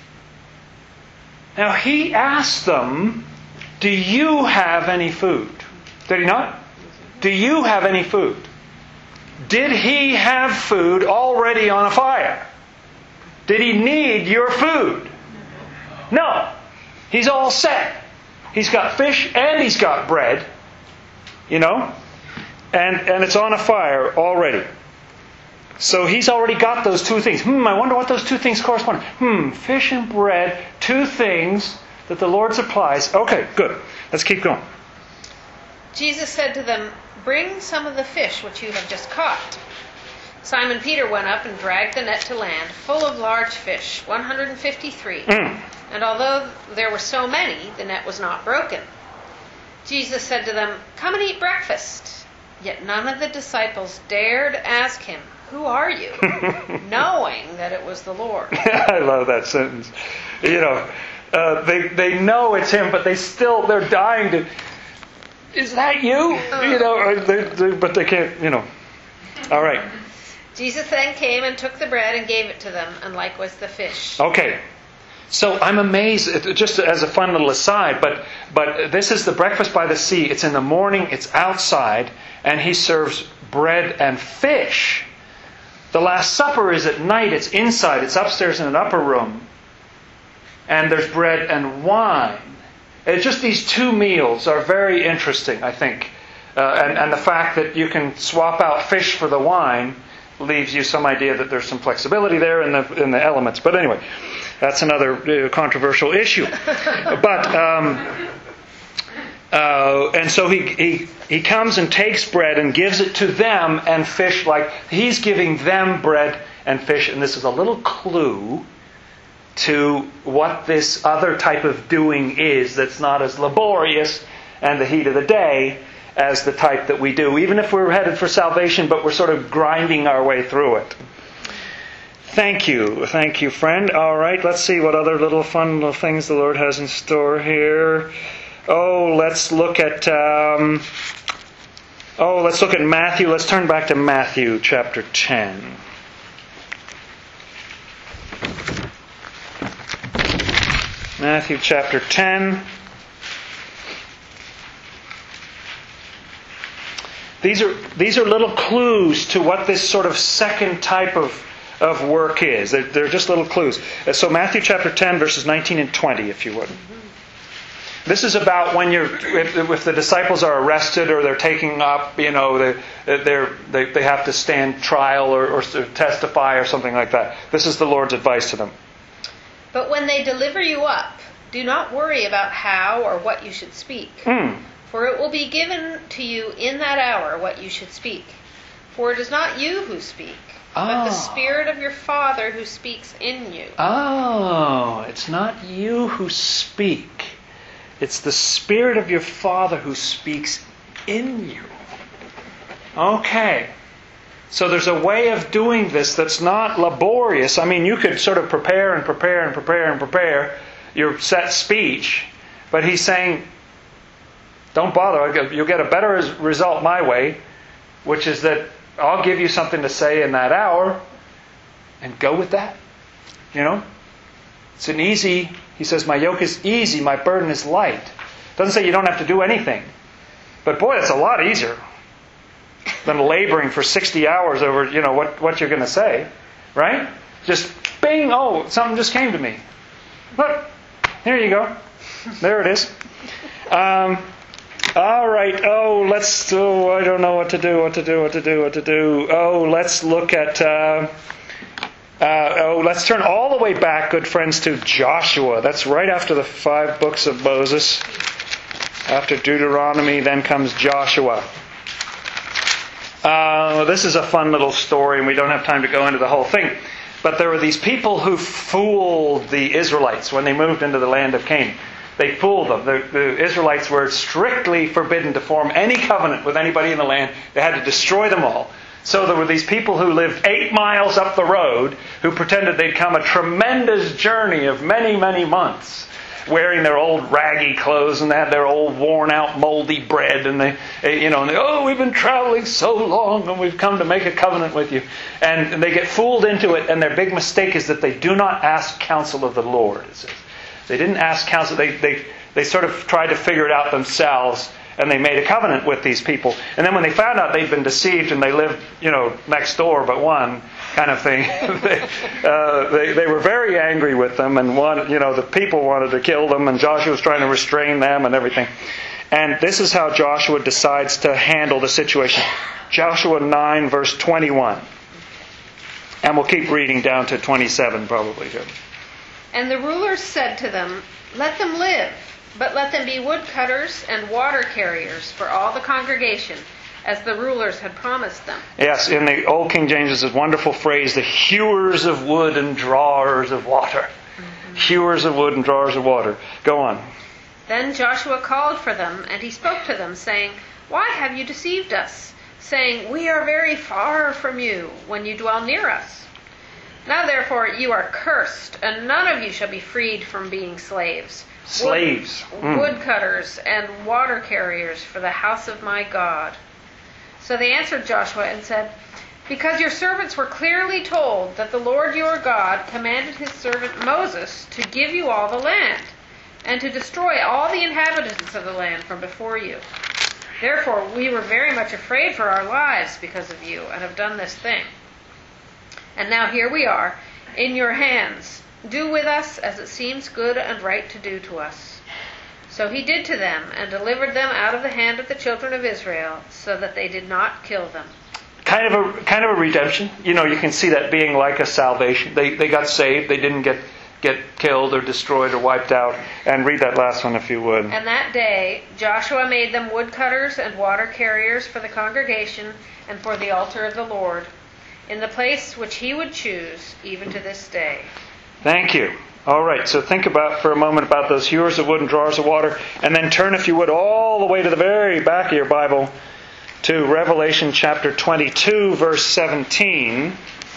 Speaker 1: Now he asked them, do you have any food? Did he not? Do you have any food? Did he have food already on a fire? Did he need your food? No. He's all set. He's got fish and he's got bread. You know? And and it's on a fire already. So he's already got those two things. Hmm, I wonder what those two things correspond to. Hmm, fish and bread, two things that the Lord supplies. Okay, good. Let's keep going.
Speaker 2: Jesus said to them, "Bring some of the fish which you have just caught." Simon Peter went up and dragged the net to land, full of large fish, one hundred fifty-three.
Speaker 1: Mm.
Speaker 2: And although there were so many, the net was not broken. Jesus said to them, "Come and eat breakfast." Yet none of the disciples dared ask him, "Who are you?" knowing that it was the Lord.
Speaker 1: I love that sentence. You know, uh, they they know it's him, but they still, they're dying to, "Is that you?" Uh. You know, they, they, but they can't, you know. All right.
Speaker 2: Jesus then came and took the bread and gave it to them, and likewise the fish.
Speaker 1: Okay. So I'm amazed, just as a fun little aside, but but this is the breakfast by the sea. It's in the morning, it's outside, and he serves bread and fish. The Last Supper is at night, it's inside, it's upstairs in an upper room. And there's bread and wine. It's just these two meals are very interesting, I think. Uh, and, and the fact that you can swap out fish for the wine leaves you some idea that there's some flexibility there in the in the elements. But anyway, that's another uh, controversial issue. But um, uh, and so he, he he comes and takes bread and gives it to them and fish. Like he's giving them bread and fish, and this is a little clue to what this other type of doing is that's not as laborious and the heat of the day as the type that we do, even if we're headed for salvation, but we're sort of grinding our way through it. Thank you. Thank you, friend. All right, let's see what other little fun little things the Lord has in store here. Oh, let's look at... Um, oh, let's look at Matthew. Let's turn back to Matthew chapter ten. Matthew chapter ten. These are these are little clues to what this sort of second type of, of work is. They're, they're just little clues. So Matthew chapter ten, verses nineteen and twenty, if you would. This is about when you're, if, if the disciples are arrested or they're taking up, you know, they they're, they they have to stand trial or, or testify or something like that. This is the Lord's advice to them.
Speaker 2: "But when they deliver you up, do not worry about how or what you should speak.
Speaker 1: Mm.
Speaker 2: For it will be given to you in that hour what you should speak. For it is not you who speak,
Speaker 1: oh.
Speaker 2: but the Spirit of your Father who speaks in you."
Speaker 1: Oh, it's not you who speak. It's the Spirit of your Father who speaks in you. Okay. So there's a way of doing this that's not laborious. I mean, you could sort of prepare and prepare and prepare and prepare your set speech. But he's saying, don't bother. You'll get a better result my way, which is that I'll give you something to say in that hour and go with that. You know? It's an easy, he says, my yoke is easy, my burden is light. Doesn't say you don't have to do anything. But boy, that's a lot easier than laboring for sixty hours over, you know, what, what you're going to say. Right? Just bing, oh, something just came to me. Look, here you go. There it is. Um... All right. Oh, let's. Oh, I don't know what to do. What to do. What to do. What to do. Oh, let's look at. Uh, uh, oh, let's turn all the way back, good friends, to Joshua. That's right after the five books of Moses. After Deuteronomy, then comes Joshua. Uh, this is a fun little story, and we don't have time to go into the whole thing. But there were these people who fooled the Israelites when they moved into the land of Canaan. They fooled them. The, the Israelites were strictly forbidden to form any covenant with anybody in the land. They had to destroy them all. So there were these people who lived eight miles up the road who pretended they'd come a tremendous journey of many, many months, wearing their old raggy clothes, and they had their old worn out moldy bread, and they, you know, and they, oh, we've been traveling so long and we've come to make a covenant with you. And, and they get fooled into it, and their big mistake is that they do not ask counsel of the Lord, it says. They didn't ask counsel. They, they, they sort of tried to figure it out themselves, and they made a covenant with these people. And then when they found out they'd been deceived and they lived, you know, next door but one kind of thing, they, uh, they, they were very angry with them, and one, you know, the people wanted to kill them, and Joshua was trying to restrain them and everything. And this is how Joshua decides to handle the situation. Joshua nine, verse twenty-one. And we'll keep reading down to twenty-seven probably here.
Speaker 2: And the rulers said to them, "Let them live, but let them be woodcutters and water carriers for all the congregation, as the rulers had promised them."
Speaker 1: Yes, in the Old King James is this wonderful phrase, the hewers of wood and drawers of water. Mm-hmm. Hewers of wood and drawers of water. Go on.
Speaker 2: Then Joshua called for them, and he spoke to them, saying, "Why have you deceived us, saying, 'We are very far from you,' when you dwell near us? Now therefore you are cursed, and none of you shall be freed from being slaves.
Speaker 1: Slaves.
Speaker 2: Wood,
Speaker 1: mm.
Speaker 2: Woodcutters and water carriers for the house of my God." So they answered Joshua and said, "Because your servants were clearly told that the Lord your God commanded his servant Moses to give you all the land, and to destroy all the inhabitants of the land from before you. Therefore we were very much afraid for our lives because of you, and have done this thing. And now here we are, in your hands. Do with us as it seems good and right to do to us." So he did to them, and delivered them out of the hand of the children of Israel, so that they did not kill them.
Speaker 1: Kind of a kind of a redemption. You know, you can see that being like a salvation. They they got saved. They didn't get get killed or destroyed or wiped out. And read that last one if you would.
Speaker 2: And that day Joshua made them woodcutters and water carriers for the congregation and for the altar of the Lord, in the place which he would choose, even to this day.
Speaker 1: Thank you. All right, so think about for a moment about those hewers of wood and drawers of water, and then turn, if you would, all the way to the very back of your Bible to Revelation chapter twenty-two, verse seventeen.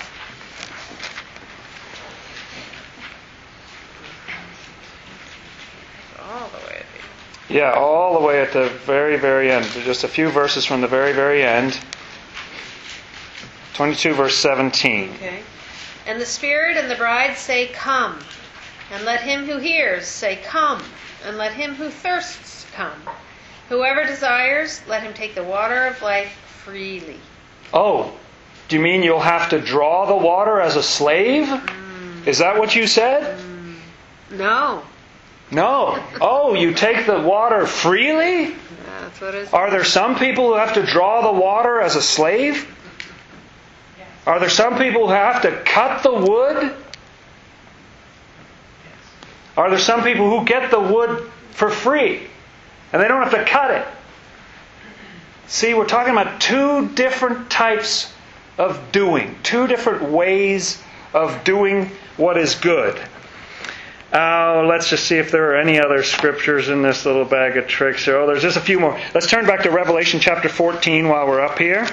Speaker 2: All the way.
Speaker 1: Yeah, all the way at the very, very end. Just a few verses from the very, very end. twenty-two, verse seventeen.
Speaker 2: Okay. "And the Spirit and the bride say, 'Come.' And let him who hears say, 'Come.' And let him who thirsts come. Whoever desires, let him take the water of life freely."
Speaker 1: Oh, do you mean you'll have to draw the water as a slave? Mm. Is that what you said?
Speaker 2: Mm. No.
Speaker 1: No. Oh, you take the water freely?
Speaker 2: That's what it is.
Speaker 1: Are there some people who have to draw the water as a slave? Are there some people who have to cut the wood? Are there some people who get the wood for free and they don't have to cut it? See, we're talking about two different types of doing, two different ways of doing what is good. Uh, let's just see if there are any other scriptures in this little bag of tricks here. Oh, there's just a few more. Let's turn back to Revelation chapter fourteen while we're up here.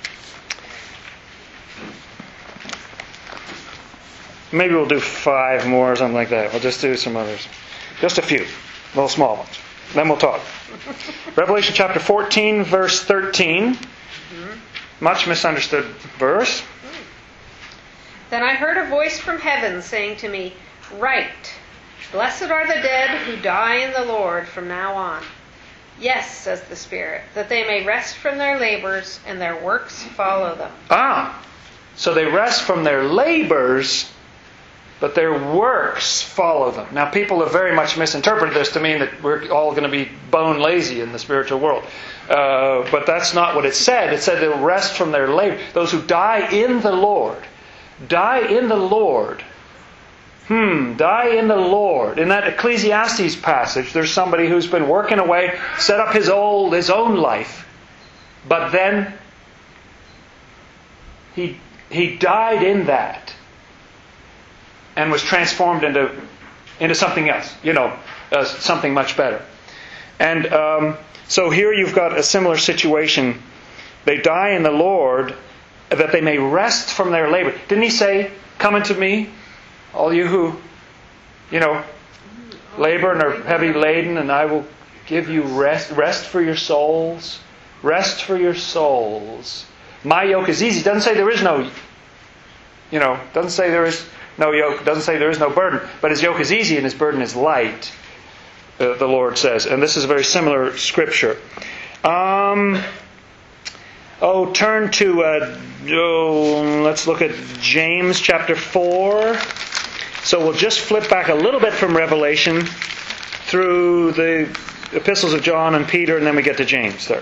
Speaker 1: Maybe we'll do five more or something like that. We'll just do some others. Just a few. Little small ones. Then we'll talk. Revelation chapter fourteen, verse thirteen. Mm-hmm. Much misunderstood verse.
Speaker 2: "Then I heard a voice from heaven saying to me, 'Write, blessed are the dead who die in the Lord from now on. Yes, says the Spirit, that they may rest from their labors and their works follow them.'"
Speaker 1: Ah, so they rest from their labors, but their works follow them. Now, people have very much misinterpreted this to mean that we're all going to be bone lazy in the spiritual world. Uh, but that's not what it said. It said they'll rest from their labor. Those who die in the Lord. Die in the Lord. Hmm, die in the Lord. In that Ecclesiastes passage, there's somebody who's been working away, set up his old, his own life. But then he he died in that. And was transformed into into something else, you know, uh, something much better. And um, so here you've got a similar situation. They die in the Lord that they may rest from their labor. Didn't he say, "Come unto me, all you who, you know, labor and are heavy laden, and I will give you rest. Rest for your souls. Rest for your souls. My yoke is easy." Doesn't say there is no, you know, doesn't say there is no yoke, doesn't say there is no burden, but his yoke is easy and his burden is light, uh, the Lord says. And this is a very similar scripture. Um, oh, turn to, uh, oh, let's look at James chapter four. So we'll just flip back a little bit from Revelation through the epistles of John and Peter, and then we get to James there.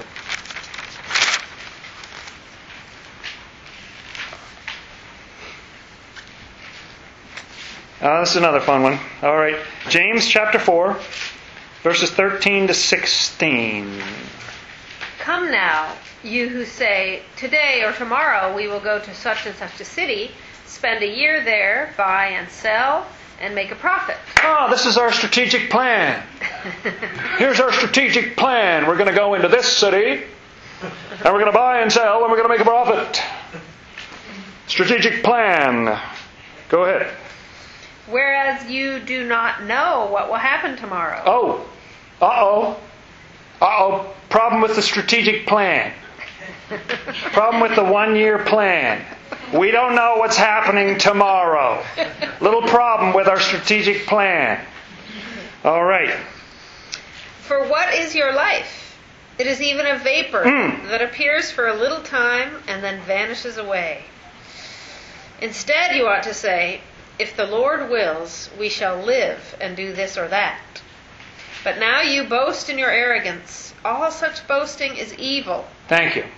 Speaker 1: Uh, this is another fun one. All right. James chapter four, verses thirteen to sixteen.
Speaker 2: Come now, you who say, today or tomorrow we will go to such and such a city, spend a year there, buy and sell, and make a profit.
Speaker 1: Oh, this is our strategic plan. Here's our strategic plan. We're going to go into this city, and we're going to buy and sell, and we're going to make a profit. Strategic plan. Go ahead.
Speaker 2: Whereas you do not know what will happen tomorrow.
Speaker 1: Oh. Uh-oh. Uh-oh. Problem with the strategic plan. Problem with the one-year plan. We don't know what's happening tomorrow. Little problem with our strategic plan. All right.
Speaker 2: For what is your life? It is even a vapor
Speaker 1: Mm.
Speaker 2: that appears for a little time and then vanishes away. Instead, you ought to say, if the Lord wills, we shall live and do this or that. But now you boast in your arrogance. All such boasting is evil.
Speaker 1: Thank you.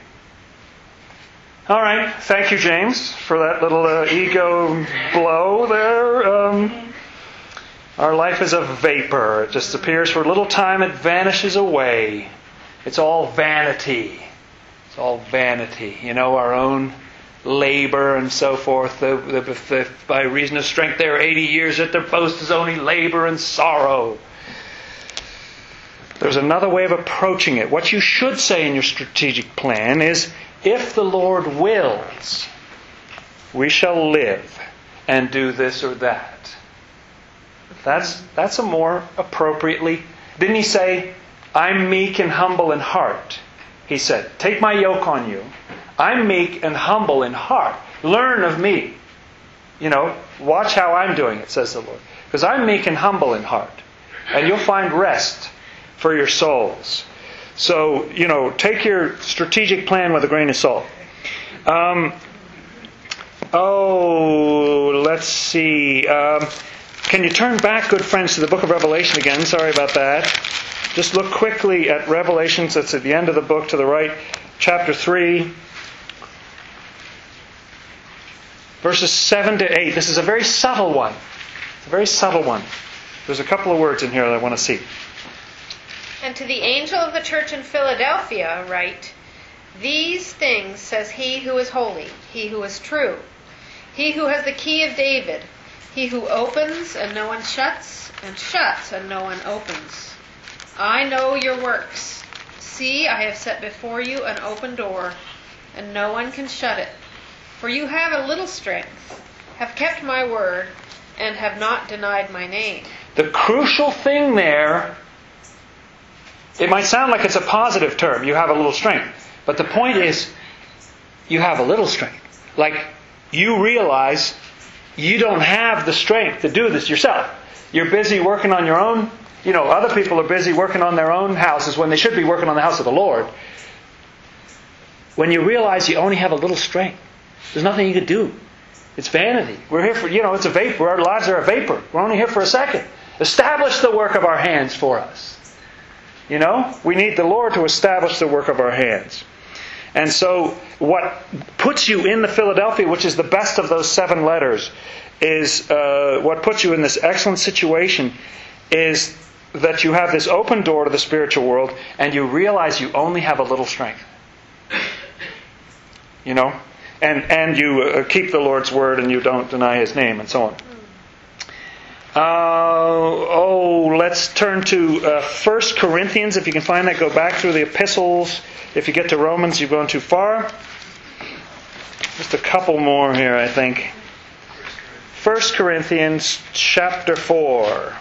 Speaker 1: All right. Thank you, James, for that little uh, ego blow there. Um, our life is a vapor. It just appears for a little time. It vanishes away. It's all vanity. It's all vanity. You know, our own labor and so forth. The, the, the, by reason of strength, they are eighty years. That their boast is only labor and sorrow. There's another way of approaching it. What you should say in your strategic plan is, if the Lord wills, we shall live and do this or that. That's that's a more appropriately... Didn't he say, I'm meek and humble in heart? He said, take my yoke on you. I'm meek and humble in heart. Learn of me. You know, watch how I'm doing it, says the Lord. Because I'm meek and humble in heart. And you'll find rest for your souls. So, you know, take your strategic plan with a grain of salt. Um, oh, let's see. Um, can you turn back, good friends, to the book of Revelation again? Sorry about that. Just look quickly at Revelations. That's at the end of the book to the right. Chapter three. Verses seven to eight. This is a very subtle one. It's a very subtle one. There's a couple of words in here that I want to see.
Speaker 2: And to the angel of the church in Philadelphia write, these things says he who is holy, he who is true, he who has the key of David, he who opens and no one shuts, and shuts and no one opens. I know your works. See, I have set before you an open door, and no one can shut it. For you have a little strength, have kept my word, and have not denied my name.
Speaker 1: The crucial thing there, it might sound like it's a positive term, you have a little strength. But the point is, you have a little strength. Like, you realize you don't have the strength to do this yourself. You're busy working on your own. You know, other people are busy working on their own houses when they should be working on the house of the Lord. When you realize you only have a little strength, there's nothing you can do. It's vanity. We're here for, you know, it's a vapor. Our lives are a vapor. We're only here for a second. Establish the work of our hands for us. You know, we need the Lord to establish the work of our hands. And so what puts you in the Philadelphia, which is the best of those seven letters, is uh, what puts you in this excellent situation is that you have this open door to the spiritual world and you realize you only have a little strength. You know? And, and you uh, keep the Lord's word and you don't deny His name and so on. Uh, oh, let's turn to uh, First Corinthians. If you can find that, go back through the epistles. If you get to Romans, you've gone too far. Just a couple more here, I think. First Corinthians chapter four.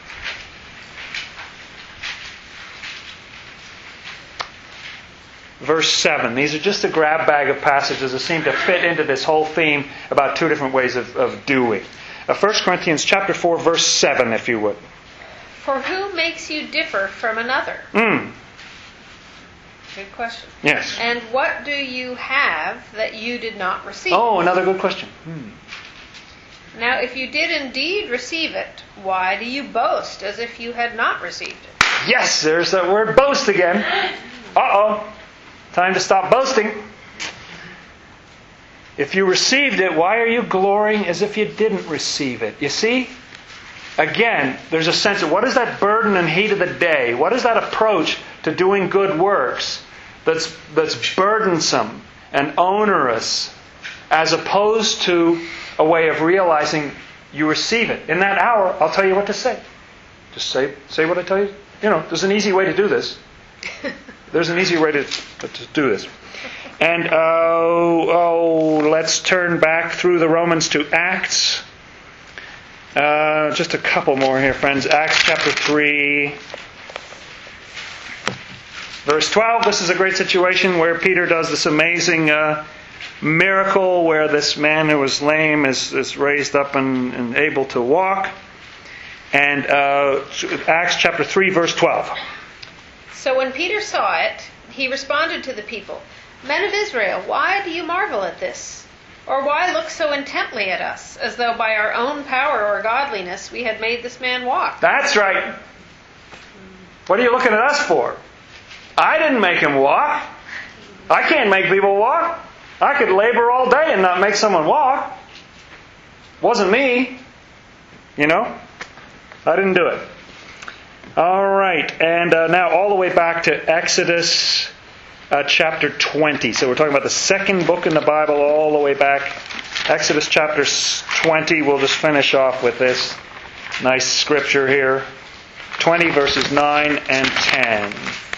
Speaker 1: Verse seven. These are just a grab bag of passages that seem to fit into this whole theme about two different ways of, of doing. Uh, First Corinthians chapter four, verse seven, if you would.
Speaker 2: For who makes you differ from another?
Speaker 1: Mm.
Speaker 2: Good question.
Speaker 1: Yes.
Speaker 2: And what do you have that you did not receive?
Speaker 1: Oh, another good question. Hmm.
Speaker 2: Now, if you did indeed receive it, why do you boast as if you had not received it?
Speaker 1: Yes, there's that word boast again. Uh-oh. Time to stop boasting. If you received it, why are you glorying as if you didn't receive it? You see? Again, there's a sense of what is that burden and heat of the day? What is that approach to doing good works that's, that's burdensome and onerous, as opposed to a way of realizing you receive it? In that hour, I'll tell you what to say. Just say say what I tell you. You know, there's an easy way to do this. There's an easy way to, to do this. And, uh, oh, let's turn back through the Romans to Acts. Uh, just a couple more here, friends. Acts chapter three. Verse twelve. This is a great situation where Peter does this amazing uh, miracle where this man who was lame is, is raised up and, and able to walk. And uh, Acts chapter three, verse twelve.
Speaker 2: So when Peter saw it, he responded to the people, "Men of Israel, why do you marvel at this? Or why look so intently at us, as though by our own power or godliness we had made this man walk?"
Speaker 1: That's right. What are you looking at us for? I didn't make him walk. I can't make people walk. I could labor all day and not make someone walk. Wasn't me. You know? I didn't do it. All right. And uh, now all the way back to Exodus uh, chapter twenty. So we're talking about the second book in the Bible all the way back. Exodus chapter twenty. We'll just finish off with this nice scripture here. twenty verses nine and ten.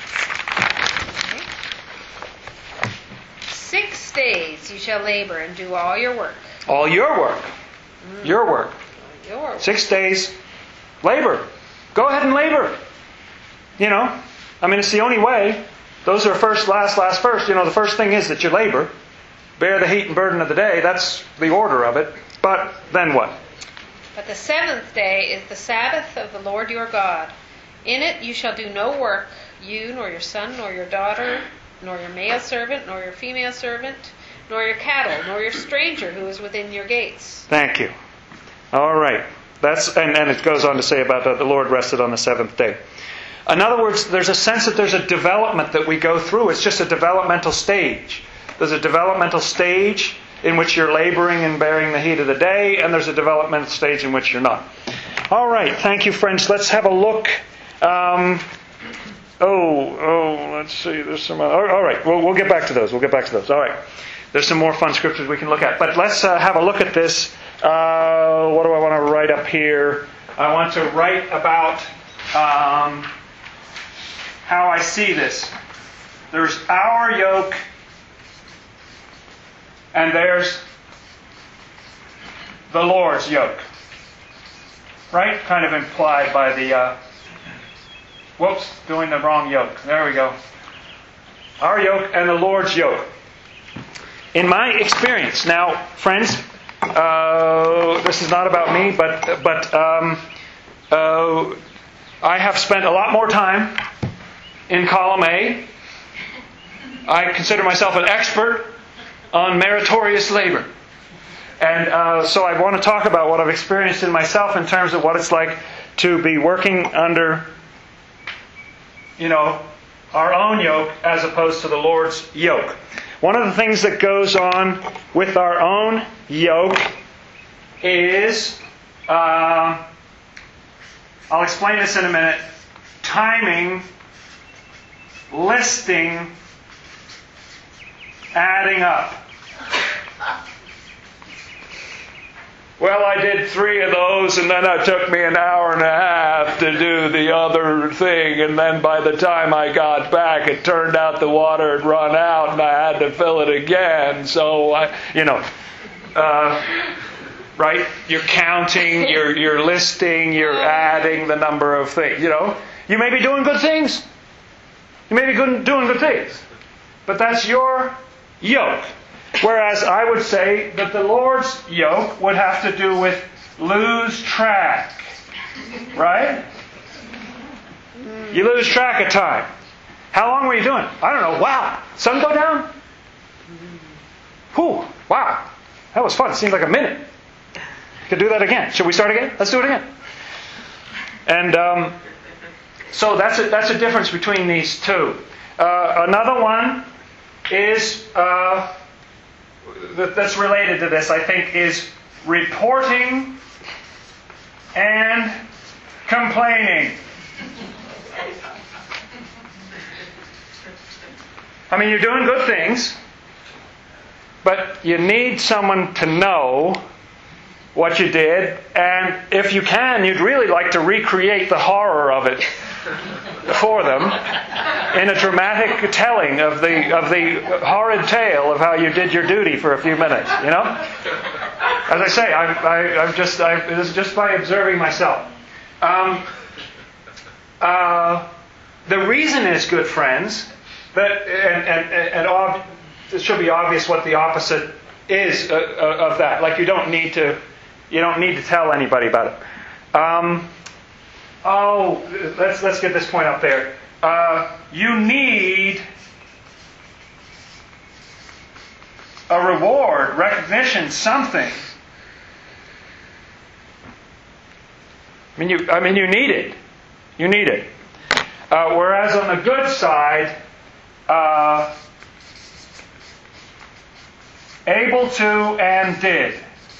Speaker 2: Six days you shall labor and do all your work.
Speaker 1: All your work. Mm. Your work.
Speaker 2: Your work.
Speaker 1: Six days. Labor. Go ahead and labor. You know, I mean, it's the only way. Those are first, last, last, first. You know, the first thing is that you labor. Bear the heat and burden of the day. That's the order of it. But then what?
Speaker 2: But the seventh day is the Sabbath of the Lord your God. In it you shall do no work, you, nor your son, nor your daughter, nor your male servant, nor your female servant, nor your cattle, nor your stranger who is within your gates.
Speaker 1: Thank you. All right. That's and, and it goes on to say about that the Lord rested on the seventh day. In other words, there's a sense that there's a development that we go through. It's just a developmental stage. There's a developmental stage in which you're laboring and bearing the heat of the day, and there's a developmental stage in which you're not. All right. Thank you, friends. Let's have a look. Um, oh, oh, let's see. There's some. All right. We'll, we'll get back to those. We'll get back to those. All right. There's some more fun scriptures we can look at. But let's uh, have a look at this. Uh, what do I want to write up here? I want to write about um, how I see this. There's our yoke, and there's the Lord's yoke. Right? Kind of implied by the... Uh, whoops, doing the wrong yoke. There we go. Our yoke and the Lord's yoke. In my experience, now, friends, uh, this is not about me, but but um, uh, I have spent a lot more time in column A. I consider myself an expert on meritorious labor. And uh, so I want to talk about what I've experienced in myself in terms of what it's like to be working under, you know, our own yoke as opposed to the Lord's yoke. One of the things that goes on with our own yoke is, uh, I'll explain this in a minute, timing, listing, adding up. Well, I did three of those, and then it took me an hour and a half to do the other thing, and then by the time I got back, it turned out the water had run out, and I had to fill it again. So, I, you know, uh, right? You're counting, you're you're listing, you're adding the number of things. You know, you may be doing good things. You may be good, doing good things, but that's your yoke. Whereas I would say that the Lord's yoke would have to do with lose track. Right? You lose track of time. How long were you doing? I don't know. Wow. Sun go down? Whew. Wow. That was fun. It seemed like a minute. Could do that again. Should we start again? Let's do it again. And um, so that's a, that's a difference between these two. Uh, another one is... Uh, that's related to this, I think, is reporting and complaining. I mean, you're doing good things, but you need someone to know what you did, and if you can, you'd really like to recreate the horror of it for them in a dramatic telling of the of the horrid tale of how you did your duty for a few minutes. You know, as I say, I, I, I'm just I, this is just by observing myself. Um, uh, the reason is, good friends, that and and, and ob- it should be obvious what the opposite is uh, uh, of that. Like you don't need to. You don't need to tell anybody about it. Um, oh, let's let's get this point up there. Uh, you need a reward, recognition, something. I mean, you. I mean, you need it. You need it. Uh, whereas on the good side, uh, able to and did.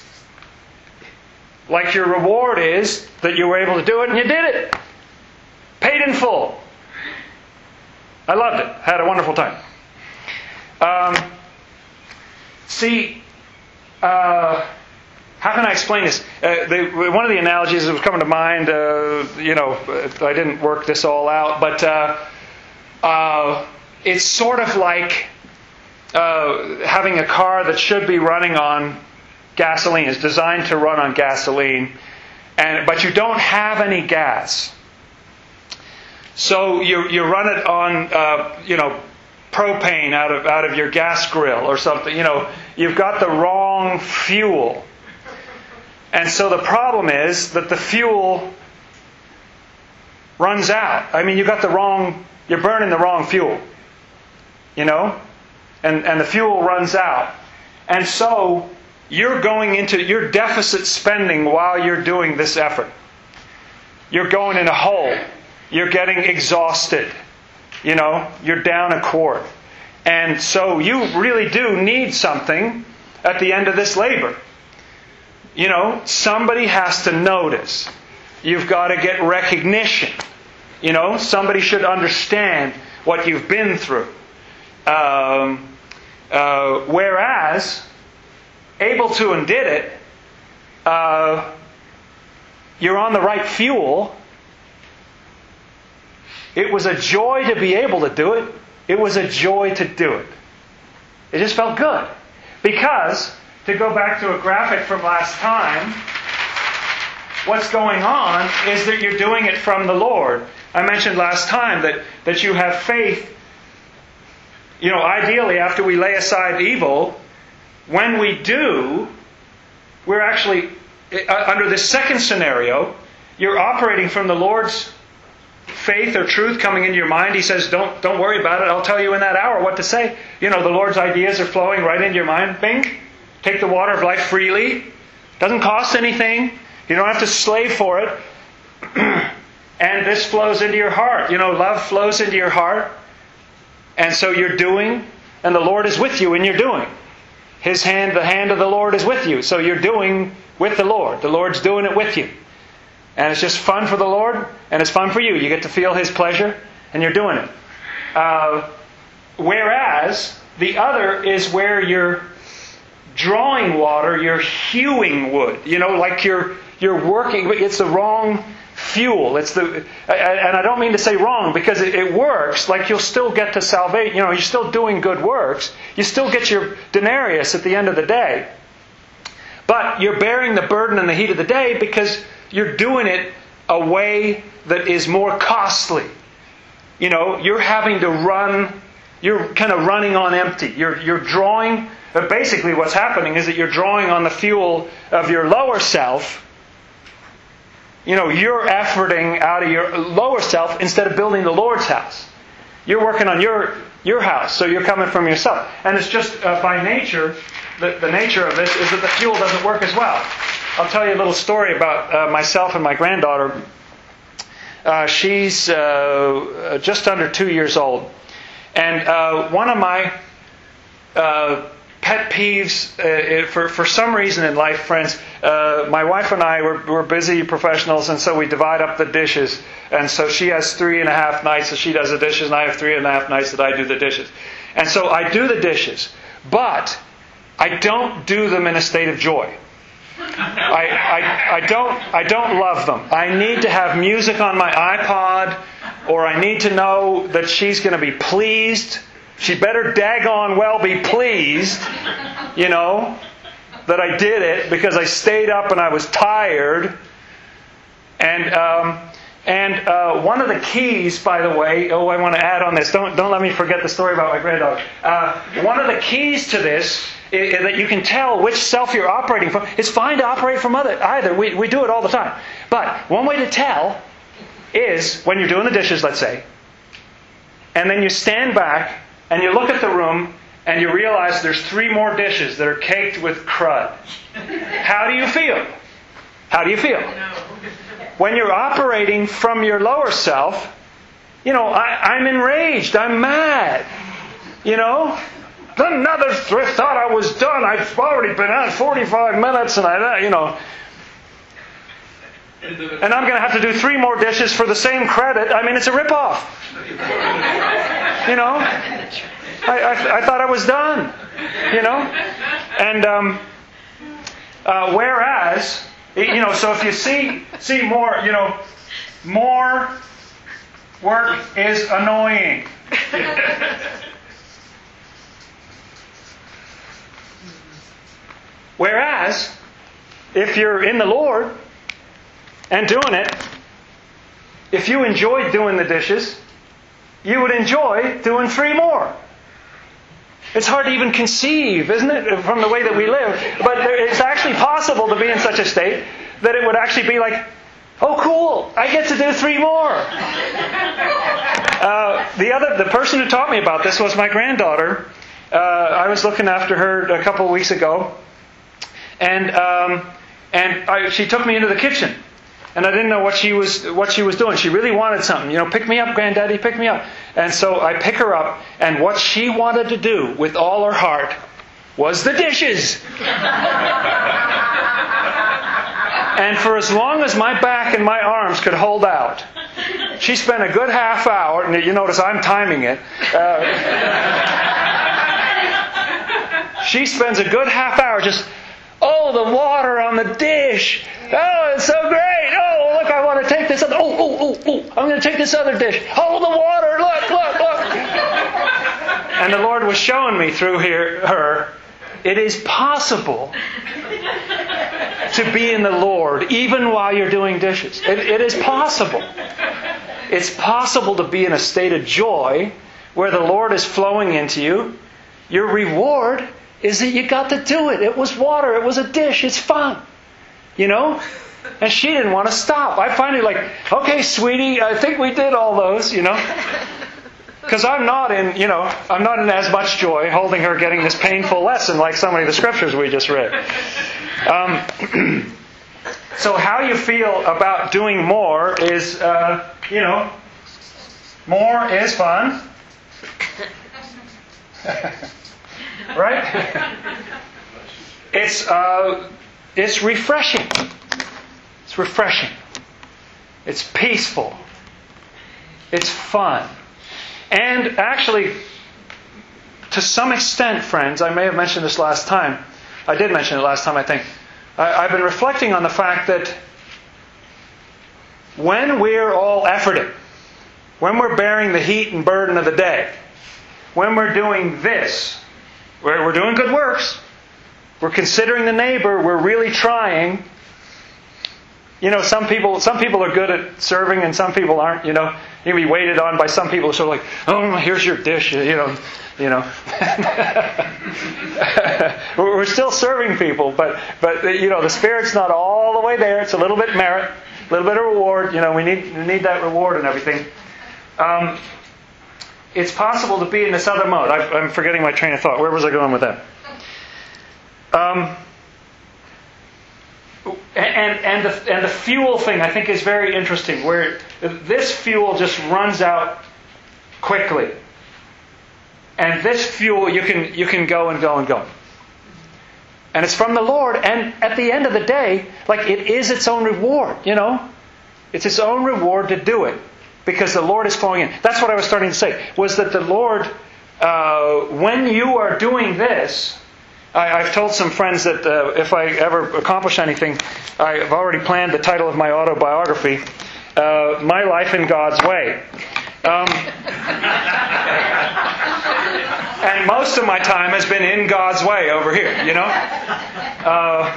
Speaker 1: Like your reward is that you were able to do it and you did it. Paid in full. I loved it. Had a wonderful time. Um, see, uh, how can I explain this? Uh, the, one of the analogies that was coming to mind, uh, you know, I didn't work this all out, but uh, uh, it's sort of like uh, having a car that should be running on gasoline. Is designed to run on gasoline, and but you don't have any gas. So you you run it on uh, you know propane out of out of your gas grill or something. You know you've got the wrong fuel, and so the problem is that the fuel runs out. I mean, you got the wrong. You're burning the wrong fuel. You know, and and the fuel runs out, and so you're going into your deficit spending while you're doing this effort. You're going in a hole. You're getting exhausted. You know, you're down a quart. And so you really do need something at the end of this labor. You know, somebody has to notice. You've got to get recognition. You know, somebody should understand what you've been through. Um, uh, whereas able to and did it, uh, you're on the right fuel. It was a joy to be able to do it. It was a joy to do it. It just felt good. Because, to go back to a graphic from last time, what's going on is that you're doing it from the Lord. I mentioned last time that, that you have faith. You know, ideally, after we lay aside evil, when we do, we're actually, uh, under this second scenario, you're operating from the Lord's faith or truth coming into your mind. He says, don't don't worry about it. I'll tell you in that hour what to say. You know, the Lord's ideas are flowing right into your mind. Bing. Take the water of life freely. Doesn't cost anything. You don't have to slave for it. And this flows into your heart. You know, love flows into your heart. And so you're doing, and the Lord is with you in your doing. His hand, the hand of the Lord is with you. So you're doing with the Lord. The Lord's doing it with you. And it's just fun for the Lord, and it's fun for you. You get to feel His pleasure, and you're doing it. Uh, whereas, the other is where you're drawing water, you're hewing wood. You know, like you're you're working, it's the wrong fuel. It's the, and I don't mean to say wrong, because it, it works. Like you'll still get to salvation. You know, you're still doing good works. You still get your denarius at the end of the day. But you're bearing the burden and the heat of the day because you're doing it a way that is more costly. You know, you're having to run, you're kind of running on empty. You're you're drawing, but basically what's happening is that you're drawing on the fuel of your lower self. You know, you're efforting out of your lower self instead of building the Lord's house. You're working on your your house, so you're coming from yourself. And it's just uh, by nature, the, the nature of this is that the fuel doesn't work as well. I'll tell you a little story about uh, myself and my granddaughter. Uh, she's uh, just under two years old. And uh, one of my uh, pet peeves uh, for for some reason in life, friends. Uh, my wife and I we're, we're busy professionals, and so we divide up the dishes. And so she has three and a half nights that she does the dishes, and I have three and a half nights that I do the dishes. And so I do the dishes, but I don't do them in a state of joy. I, I, I don't I don't love them. I need to have music on my iPod, or I need to know that she's going to be pleased. She better daggone well be pleased, you know, that I did it because I stayed up and I was tired. And um, and uh, one of the keys, by the way, oh, I want to add on this. Don't don't let me forget the story about my granddaughter. Uh, one of the keys to this is, is that you can tell which self you're operating from. It's fine to operate from other either. We we do it all the time. But one way to tell is when you're doing the dishes, let's say, and then you stand back and you look at the room and you realize there's three more dishes that are caked with crud. How do you feel? How do you feel? When you're operating from your lower self, you know, I, I'm enraged. I'm mad. You know? Another th- thought I was done. I've already been out forty-five minutes and I, you know. And I'm going to have to do three more dishes for the same credit. I mean, it's a ripoff. You know? I, I, I thought I was done. You know? And um, uh, whereas, you know, so if you see see more, you know, more work is annoying. Whereas, if you're in the Lord and doing it, if you enjoyed doing the dishes, you would enjoy doing three more. It's hard to even conceive, isn't it, from the way that we live. But there, it's actually possible to be in such a state that it would actually be like, oh, cool, I get to do three more. Uh, the other, the person who taught me about this was my granddaughter. Uh, I was looking after her a couple of weeks ago, and um, and I, she took me into the kitchen. And I didn't know what she was what she was doing. She really wanted something. You know, pick me up, Granddaddy, pick me up. And so I pick her up, and what she wanted to do with all her heart was the dishes. And for as long as my back and my arms could hold out, she spent a good half hour, and you notice I'm timing it. Uh, she spends a good half hour just, oh, the water on the dish. Oh, it's so great. Oh, look, I want to take this other. Oh, oh, oh, oh, I'm going to take this other dish. Oh, the water. Look, look, look. And the Lord was showing me through here, her, it is possible to be in the Lord even while you're doing dishes. It, it is possible. It's possible to be in a state of joy where the Lord is flowing into you. Your reward is that you got to do it. It was water. It was a dish. It's fun. You know? And she didn't want to stop. I finally like, okay, sweetie, I think we did all those, you know? Because I'm not in, you know, I'm not in as much joy holding her getting this painful lesson like so many of the scriptures we just read. Um, so how you feel about doing more is, uh, you know, more is fun. Right? It's uh, it's refreshing. It's refreshing. It's peaceful. It's fun. And actually, to some extent, friends, I may have mentioned this last time. I did mention it last time, I think. I, I've been reflecting on the fact that when we're all efforting, when we're bearing the heat and burden of the day, when we're doing this, we're, we're doing good works, we're considering the neighbor, we're really trying. You know, some people some people are good at serving and some people aren't, you know. You can be waited on by some people who are sort of like, oh, here's your dish, you know. You know. We're still serving people, but, but you know, the Spirit's not all the way there. It's a little bit merit, a little bit of reward. You know, we need, we need that reward and everything. Um, it's possible to be in this other mode. I, I'm forgetting my train of thought. Where was I going with that? Um, and and the and the fuel thing I think is very interesting. Where this fuel just runs out quickly, and this fuel you can you can go and go and go. And it's from the Lord. And at the end of the day, like it is its own reward, you know? It's its own reward to do it. Because the Lord is flowing in. That's what I was starting to say. Was that the Lord, uh, when you are doing this, I, I've told some friends that uh, if I ever accomplish anything, I've already planned the title of my autobiography, uh, My Life in God's Way. Um, and most of my time has been in God's way over here, you know? Uh,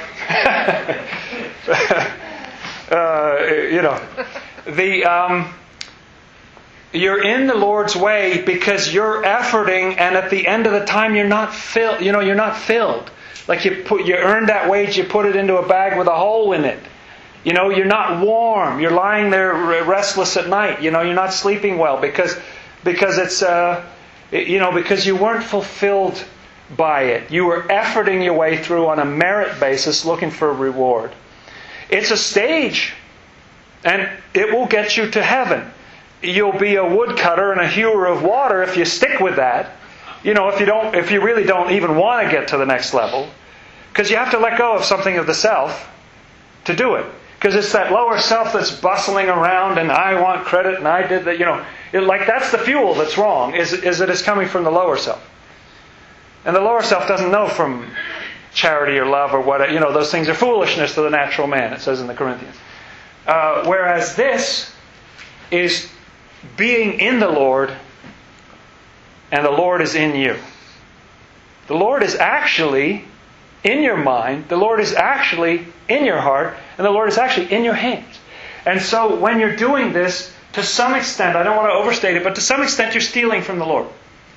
Speaker 1: uh, you know, the... Um, You're in the Lord's way because you're efforting, and at the end of the time, you're not filled. You know, you're not filled. Like you put, you earned that wage, you put it into a bag with a hole in it. You know, you're not warm. You're lying there restless at night. You know, you're not sleeping well because because it's uh, you know because you weren't fulfilled by it. You were efforting your way through on a merit basis, looking for a reward. It's a stage, and it will get you to heaven. You'll be a woodcutter and a hewer of water if you stick with that. You know, if you don't, if you really don't even want to get to the next level, because you have to let go of something of the self to do it. Because it's that lower self that's bustling around, and I want credit, and I did that. You know, it, like that's the fuel that's wrong. Is is that it's coming from the lower self, and the lower self doesn't know from charity or love or what. You know, those things are foolishness to the natural man. It says in the Corinthians. Uh, whereas this is being in the Lord, and the Lord is in you. The Lord is actually in your mind. The Lord is actually in your heart. And the Lord is actually in your hands. And so when you're doing this, to some extent, I don't want to overstate it, but to some extent you're stealing from the Lord.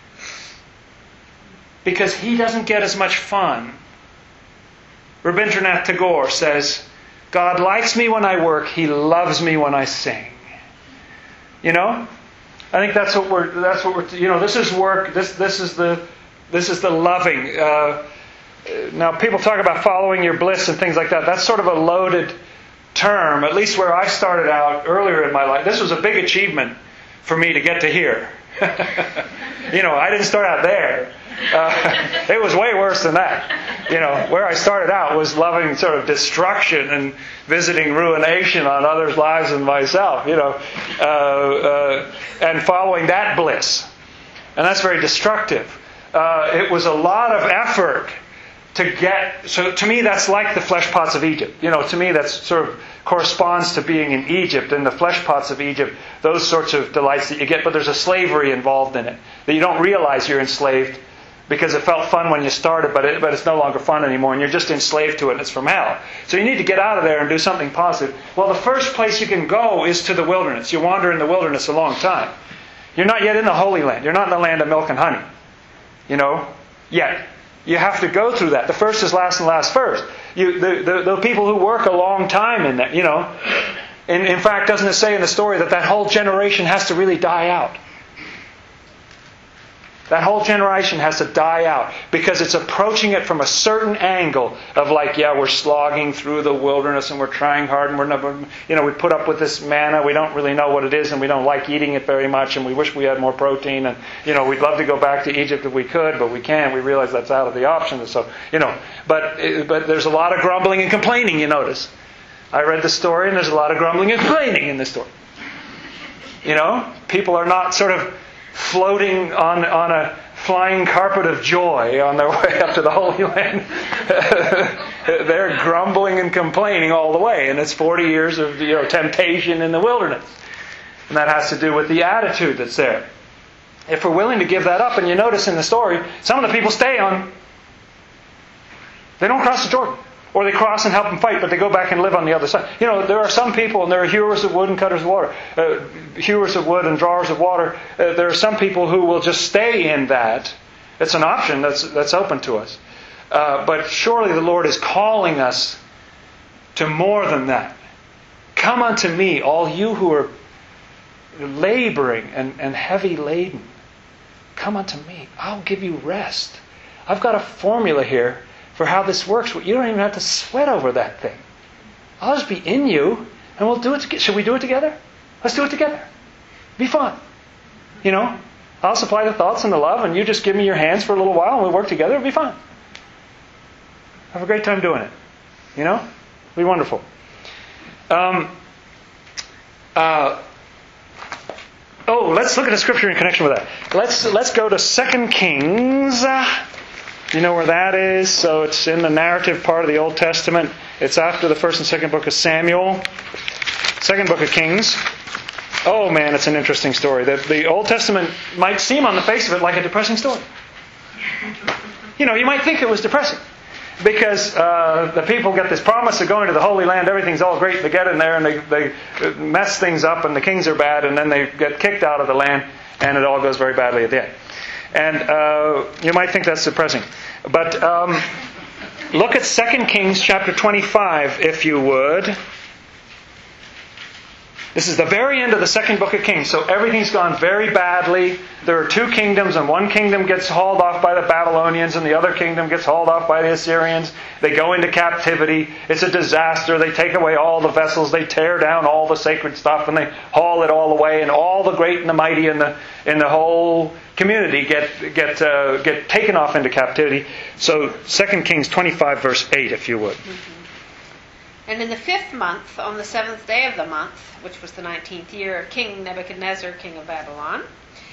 Speaker 1: Because He doesn't get as much fun. Rabindranath Tagore says, God likes me when I work. He loves me when I sing. You know, I think that's what we're. That's what we're. You know, this is work. This this is the this is the loving. Uh, now, people talk about following your bliss and things like that. That's sort of a loaded term. At least where I started out earlier in my life, this was a big achievement for me to get to here. You know, I didn't start out there. Uh, it was way worse than that. You know, where I started out was loving sort of destruction and visiting ruination on others' lives and myself, you know, uh, uh, and following that bliss. And that's very destructive. Uh, it was a lot of effort to get... So to me, that's like the flesh pots of Egypt. You know, to me, that sort of corresponds to being in Egypt. In the flesh pots of Egypt, those sorts of delights that you get, but there's a slavery involved in it. That you don't realize you're enslaved because it felt fun when you started, but it, but it's no longer fun anymore, and you're just enslaved to it, and it's from hell. So you need to get out of there and do something positive. Well, the first place you can go is to the wilderness. You wander in the wilderness a long time. You're not yet in the Holy Land. You're not in the land of milk and honey. You know, yet. You have to go through that. The first is last and last first. You, the, the, the people who work a long time in that, you know. In, in fact, doesn't it say in the story that that whole generation has to really die out? That whole generation has to die out because it's approaching it from a certain angle of like, yeah, we're slogging through the wilderness and we're trying hard and we're never, you know, we put up with this manna. We don't really know what it is and we don't like eating it very much and we wish we had more protein and, you know, we'd love to go back to Egypt if we could, but we can't. We realize that's out of the option. So, you know, but but there's a lot of grumbling and complaining, you notice. I read the story and there's a lot of grumbling and complaining in this story. You know, people are not sort of floating on, on a flying carpet of joy on their way up to the Holy Land. They're grumbling and complaining all the way. And it's forty years of, you know, temptation in the wilderness. And that has to do with the attitude that's there. If we're willing to give that up, and you notice in the story, some of the people stay on. They don't cross the Jordan. Or they cross and help them fight, but they go back and live on the other side. You know, there are some people, and there are hewers of wood and cutters of water. Uh, hewers of wood and drawers of water. Uh, there are some people who will just stay in that. It's an option that's that's open to us. Uh, but surely the Lord is calling us to more than that. Come unto me, all you who are laboring and, and heavy laden. Come unto me. I'll give you rest. I've got a formula here for how this works. You don't even have to sweat over that thing. I'll just be in you, and we'll do it together. Should we do it together? Let's do it together. Be fun. You know, I'll supply the thoughts and the love, and you just give me your hands for a little while, and we'll work together. It'll be fun. Have a great time doing it. You know? It'll be wonderful. Um, uh, oh, let's look at a scripture in connection with that. Let's let's go to Second Kings. You know where that is? So it's in the narrative part of the Old Testament. It's after the first and second book of Samuel. Second book of Kings. Oh man, it's an interesting story. The, the Old Testament might seem on the face of it like a depressing story. You know, you might think it was depressing. Because uh, the people get this promise of going to the Holy Land. Everything's all great. They get in there and they, they mess things up and the kings are bad. And then they get kicked out of the land and it all goes very badly at the end. And uh, you might think that's depressing. But um, look at Second Kings chapter twenty-five, if you would. This is the very end of the second book of Kings. So everything's gone very badly. There are two kingdoms, and one kingdom gets hauled off by the Babylonians, and the other kingdom gets hauled off by the Assyrians. They go into captivity. It's a disaster. They take away all the vessels. They tear down all the sacred stuff, and they haul it all away. And all the great and the mighty in the in the whole community get get uh, get taken off into captivity. So Second Kings twenty-five, verse eight, if you would.
Speaker 2: Mm-hmm. And in the fifth month, on the seventh day of the month, which was the nineteenth year of King Nebuchadnezzar, king of Babylon,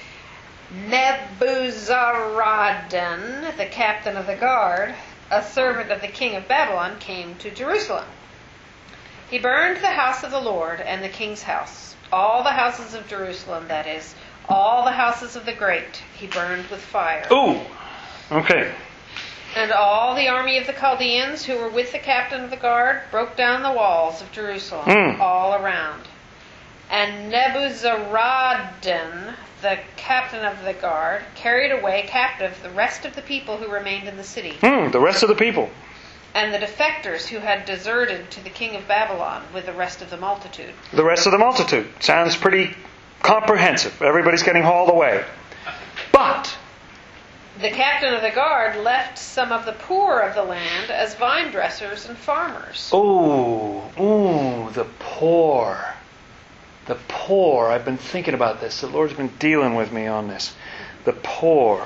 Speaker 2: Nebuzaradan, the captain of the guard, a servant of the king of Babylon, came to Jerusalem. He burned the house of the Lord and the king's house, all the houses of Jerusalem, that is, all the houses of the great, he burned with fire.
Speaker 1: Ooh, okay.
Speaker 2: And all the army of the Chaldeans who were with the captain of the guard broke down the walls of Jerusalem mm. all around. And Nebuzaradan, the captain of the guard, carried away captive the rest of the people who remained in the city.
Speaker 1: Mm, the rest of the people.
Speaker 2: And the defectors who had deserted to the king of Babylon with the rest of the multitude.
Speaker 1: The rest of the multitude. Sounds pretty comprehensive. Everybody's getting hauled away. But
Speaker 2: the captain of the guard left some of the poor of the land as vine dressers and farmers.
Speaker 1: Ooh, ooh, the poor. The poor. I've been thinking about this. The Lord's been dealing with me on this. The poor.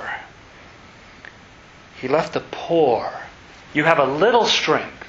Speaker 1: He left the poor. You have a little strength.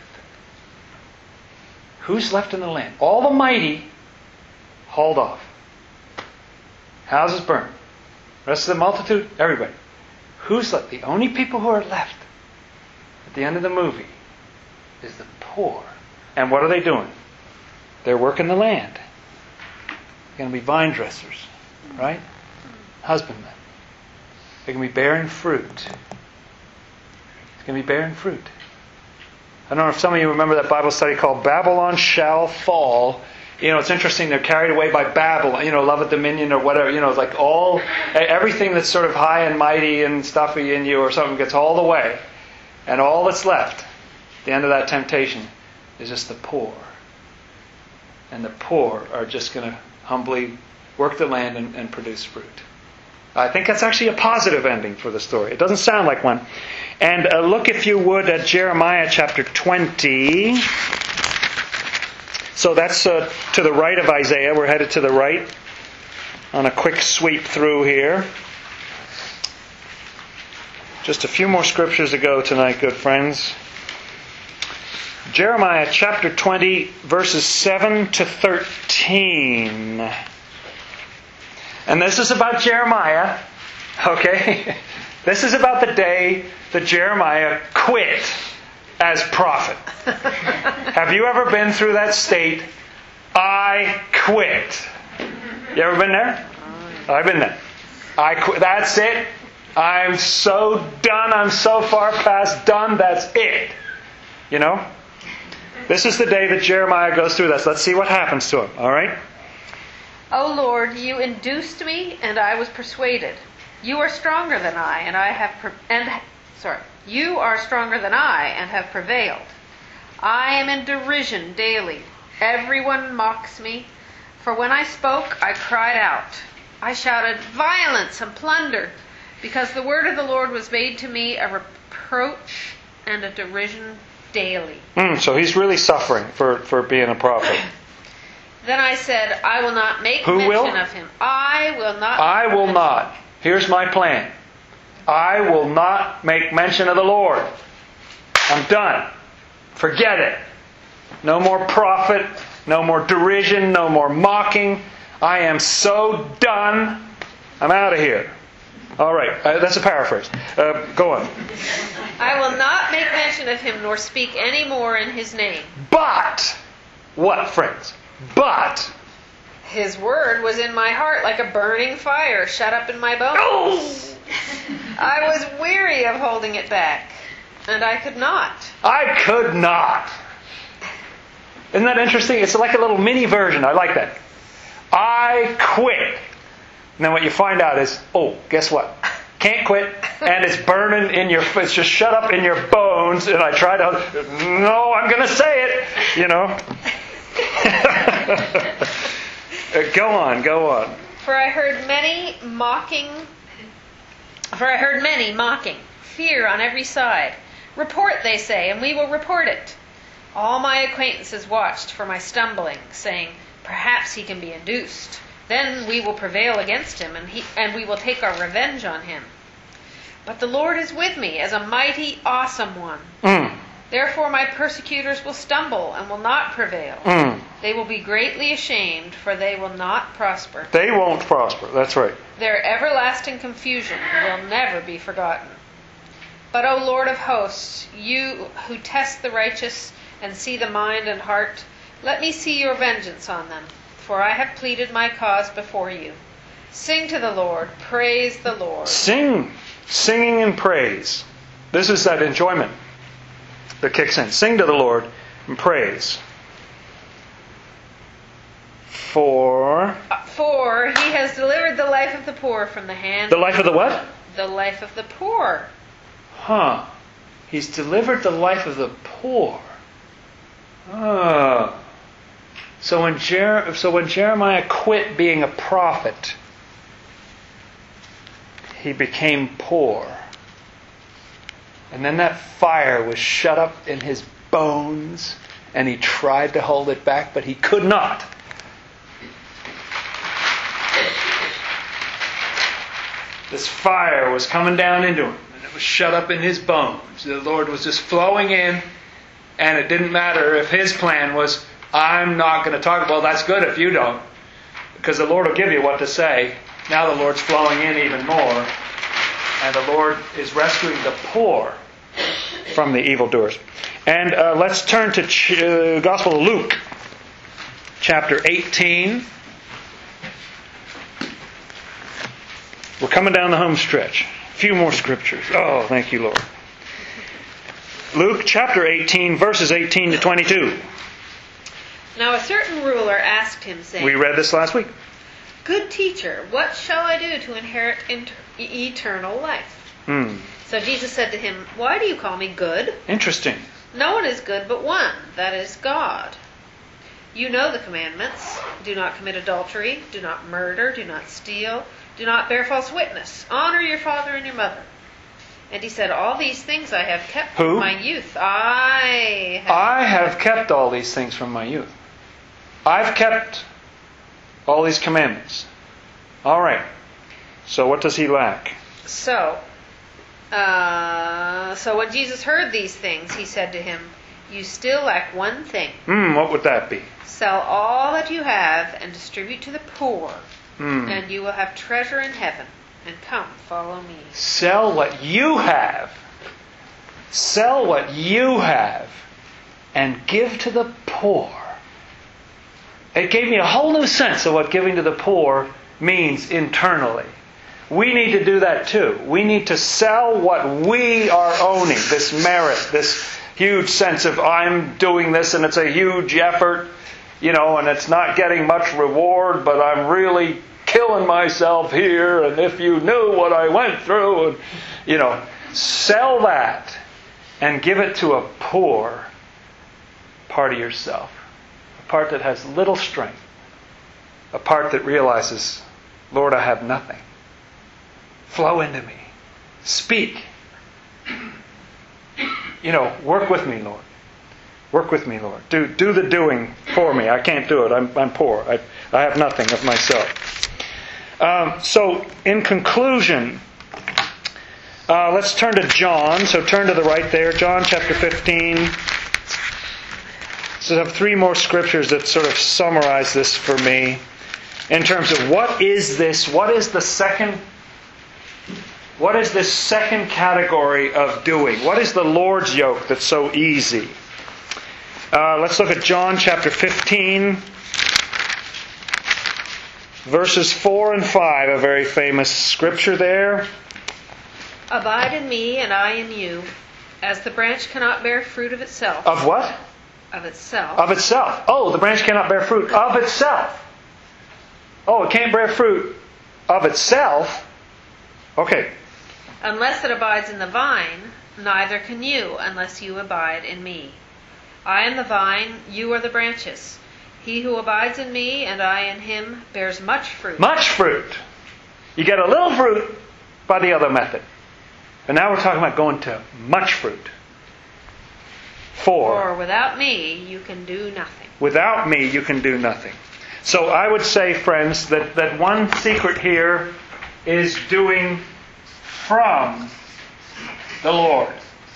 Speaker 1: Who's left in the land? All the mighty hauled off. Houses burned. Rest of the multitude, everybody. Who's left? The only people who are left at the end of the movie is the poor. And what are they doing? They're working the land. They're going to be vine dressers, right? Husbandmen. They're going to be bearing fruit. It's going to be bearing fruit. I don't know if some of you remember that Bible study called Babylon Shall Fall. You know, it's interesting, they're carried away by Babylon, you know, love of dominion or whatever. You know, it's like all, everything that's sort of high and mighty and stuffy in you or something gets hauled away. And all that's left, at the end of that temptation, is just the poor. And the poor are just going to humbly work the land and, and produce fruit. I think that's actually a positive ending for the story. It doesn't sound like one. And uh, look, if you would, at Jeremiah chapter twenty. So that's uh, to the right of Isaiah. We're headed to the right on a quick sweep through here. Just a few more scriptures to go tonight, good friends. Jeremiah chapter twenty, verses seven to thirteen. And this is about Jeremiah, okay? This is about the day that Jeremiah quit as prophet. Have you ever been through that state? I quit. You ever been there? I've been there. I quit. That's it. I'm so done. I'm so far past done. That's it. You know? This is the day that Jeremiah goes through this. Let's see what happens to him. All right?
Speaker 2: O Lord, you induced me, and I was persuaded. You are stronger than I, and I have pre- and sorry. You are stronger than I, and have prevailed. I am in derision daily. Everyone mocks me. For when I spoke, I cried out. I shouted violence and plunder, because the word of the Lord was made to me a reproach and a derision daily.
Speaker 1: Mm, so he's really suffering for, for being a prophet.
Speaker 2: Then I said, I will not make
Speaker 1: Who
Speaker 2: mention
Speaker 1: will?
Speaker 2: of him. I will not.
Speaker 1: I will not. Here's my plan. I will not make mention of the Lord. I'm done. Forget it. No more prophet, no more derision, no more mocking. I am so done. I'm out of here. All right, uh, that's a paraphrase. Uh, go on.
Speaker 2: I will not make mention of him nor speak any more in his name.
Speaker 1: But, what, friends? But,
Speaker 2: his word was in my heart like a burning fire shut up in my bones.
Speaker 1: oh,
Speaker 2: I was weary of holding it back, and I could not.
Speaker 1: I could not. Isn't that interesting? It's like a little mini version. I like that. I quit. And then what you find out is, oh, guess what? Can't quit, and it's burning in your, it's just shut up in your bones, and I try to, no, I'm going to say it, you know. Go on, go on.
Speaker 2: For I heard many mocking, for I heard many mocking, fear on every side. Report, they say, and we will report it. All my acquaintances watched for my stumbling, saying, perhaps he can be induced. Then we will prevail against him, and he and we will take our revenge on him. But the Lord is with me as a mighty, awesome one.
Speaker 1: Mm.
Speaker 2: Therefore my persecutors will stumble and will not prevail.
Speaker 1: Mm.
Speaker 2: They will be greatly ashamed, for they will not prosper.
Speaker 1: They won't prosper. That's right.
Speaker 2: Their everlasting confusion will never be forgotten. But, O Lord of hosts, you who test the righteous and see the mind and heart, let me see your vengeance on them. For I have pleaded my cause before you. Sing to the Lord. Praise the Lord.
Speaker 1: Sing. Singing and praise. This is that enjoyment that kicks in. Sing to the Lord and praise. For...
Speaker 2: For he has delivered the life of the poor from the hand...
Speaker 1: The life of the what?
Speaker 2: The life of the poor.
Speaker 1: Huh. He's delivered the life of the poor. Oh. So when, Jer- so when Jeremiah quit being a prophet, he became poor. And then that fire was shut up in his bones, and he tried to hold it back, but he could not. This fire was coming down into him, and it was shut up in his bones. The Lord was just flowing in, and it didn't matter if his plan was, I'm not going to talk. Well, that's good if you don't, because the Lord will give you what to say. Now the Lord's flowing in even more, and the Lord is rescuing the poor from the evildoers. And uh, let's turn to Ch- uh, Gospel of Luke, chapter eighteen. We're coming down the home stretch. A few more scriptures. Oh, thank you, Lord. Luke chapter eighteen, verses eighteen to twenty-two.
Speaker 2: Now a certain ruler asked him, saying,
Speaker 1: We read this last week.
Speaker 2: Good teacher, what shall I do to inherit inter- eternal life?
Speaker 1: Hmm.
Speaker 2: So Jesus said to him, Why do you call me good?
Speaker 1: Interesting.
Speaker 2: No one is good but one, that is God. You know the commandments. Do not commit adultery. Do not murder. Do not steal. Do not bear false witness. Honor your father and your mother. And he said, All these things I have kept
Speaker 1: Who?
Speaker 2: from my youth. I have,
Speaker 1: I have kept all these things from my youth. I've kept all these commandments. All right. So what does he lack?
Speaker 2: So, uh, so when Jesus heard these things, he said to him, You still lack one thing.
Speaker 1: Hmm, what would that be?
Speaker 2: Sell all that you have and distribute to the poor,
Speaker 1: Hmm.
Speaker 2: and you will have treasure in heaven. And come, follow me.
Speaker 1: Sell what you have. Sell what you have and give to the poor. It gave me a whole new sense of what giving to the poor means internally. We need to do that too. We need to sell what we are owning, this merit, this huge sense of I'm doing this and it's a huge effort, you know, and it's not getting much reward, but I'm really killing myself here, and if you knew what I went through, and you know, sell that and give it to a poor part of yourself. A part that has little strength. A part that realizes, Lord, I have nothing. Flow into me. Speak. You know, work with me, Lord. Work with me, Lord. Do do the doing for me. I can't do it. I'm I'm poor. I I have nothing of myself. Um, so, in conclusion, uh, Uh, let's turn to John. So turn to the right there. John chapter fifteen. So I have three more scriptures that sort of summarize this for me in terms of what is this? What is the second? What is this second category of doing? What is the Lord's yoke that's so easy? Uh, let's look at John chapter fifteen, verses four and five, a very famous scripture there.
Speaker 2: Abide in me, and I in you, as the branch cannot bear fruit of itself.
Speaker 1: Of what?
Speaker 2: Of itself.
Speaker 1: Of itself. Oh, the branch cannot bear fruit of itself. Oh, it can't bear fruit of itself. Okay.
Speaker 2: Unless it abides in the vine, neither can you unless you abide in me. I am the vine, you are the branches. He who abides in me and I in him bears much fruit.
Speaker 1: Much fruit. You get a little fruit by the other method. But now we're talking about going to much fruit. Four.
Speaker 2: For without me you can do nothing.
Speaker 1: Without me you can do nothing. So I would say, friends, that, that one secret here is doing from the Lord.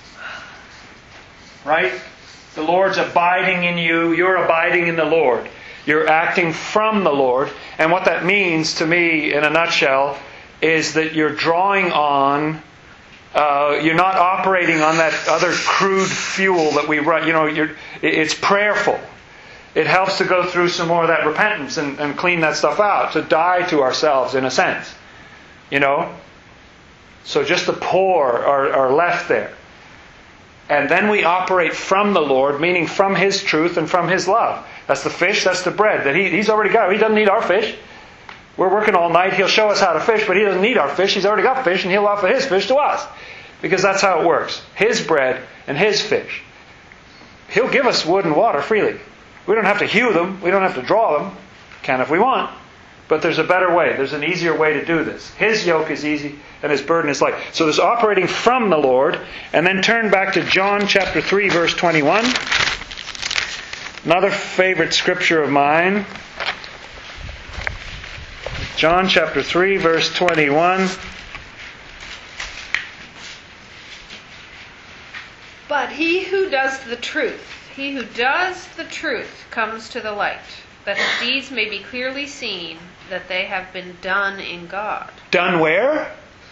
Speaker 1: Right? The Lord's abiding in you. You're abiding in the Lord. You're acting from the Lord. And what that means to me, in a nutshell, is that you're drawing on, uh, you're not operating on that other crude fuel that we run. You know, you're, it's prayerful. It helps to go through some more of that repentance and, and clean that stuff out, to die to ourselves in a sense. You know? So just the poor are, are left there. And then we operate from the Lord, meaning from His truth and from His love. That's the fish, that's the bread. That he, He's already got. He doesn't need our fish. We're working all night. He'll show us how to fish, but He doesn't need our fish. He's already got fish, and He'll offer His fish to us. Because that's how it works. His bread and His fish. He'll give us wood and water freely. We don't have to hew them. We don't have to draw them. Can if we want. But there's a better way. There's an easier way to do this. His yoke is easy and His burden is light. So there's operating from the Lord. And then turn back to John chapter three, verse twenty-one. Another favorite scripture of mine. John chapter three, verse twenty-one.
Speaker 2: But he who does the truth, he who does the truth comes to the light, that his deeds may be clearly seen, that they have been done in God.
Speaker 1: Done where?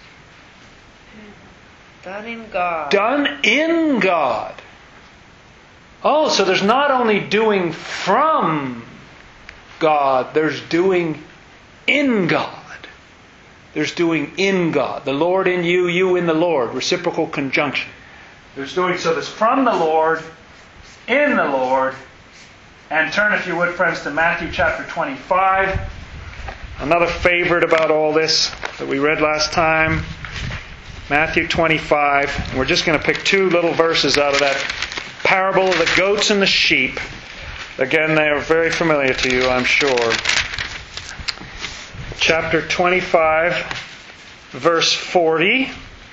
Speaker 2: Done in God.
Speaker 1: Done in God. Oh, so there's not only doing from God, there's doing in God. There's doing in God. The Lord in you, you in the Lord. Reciprocal conjunction. There's doing, so there's from the Lord, in the Lord. And turn, if you would, friends, to Matthew chapter twenty-five. Another favorite about all this that we read last time. Matthew twenty-five. We're just going to pick two little verses out of that parable of the goats and the sheep. Again, they are very familiar to you, I'm sure. Chapter twenty-five, verse forty.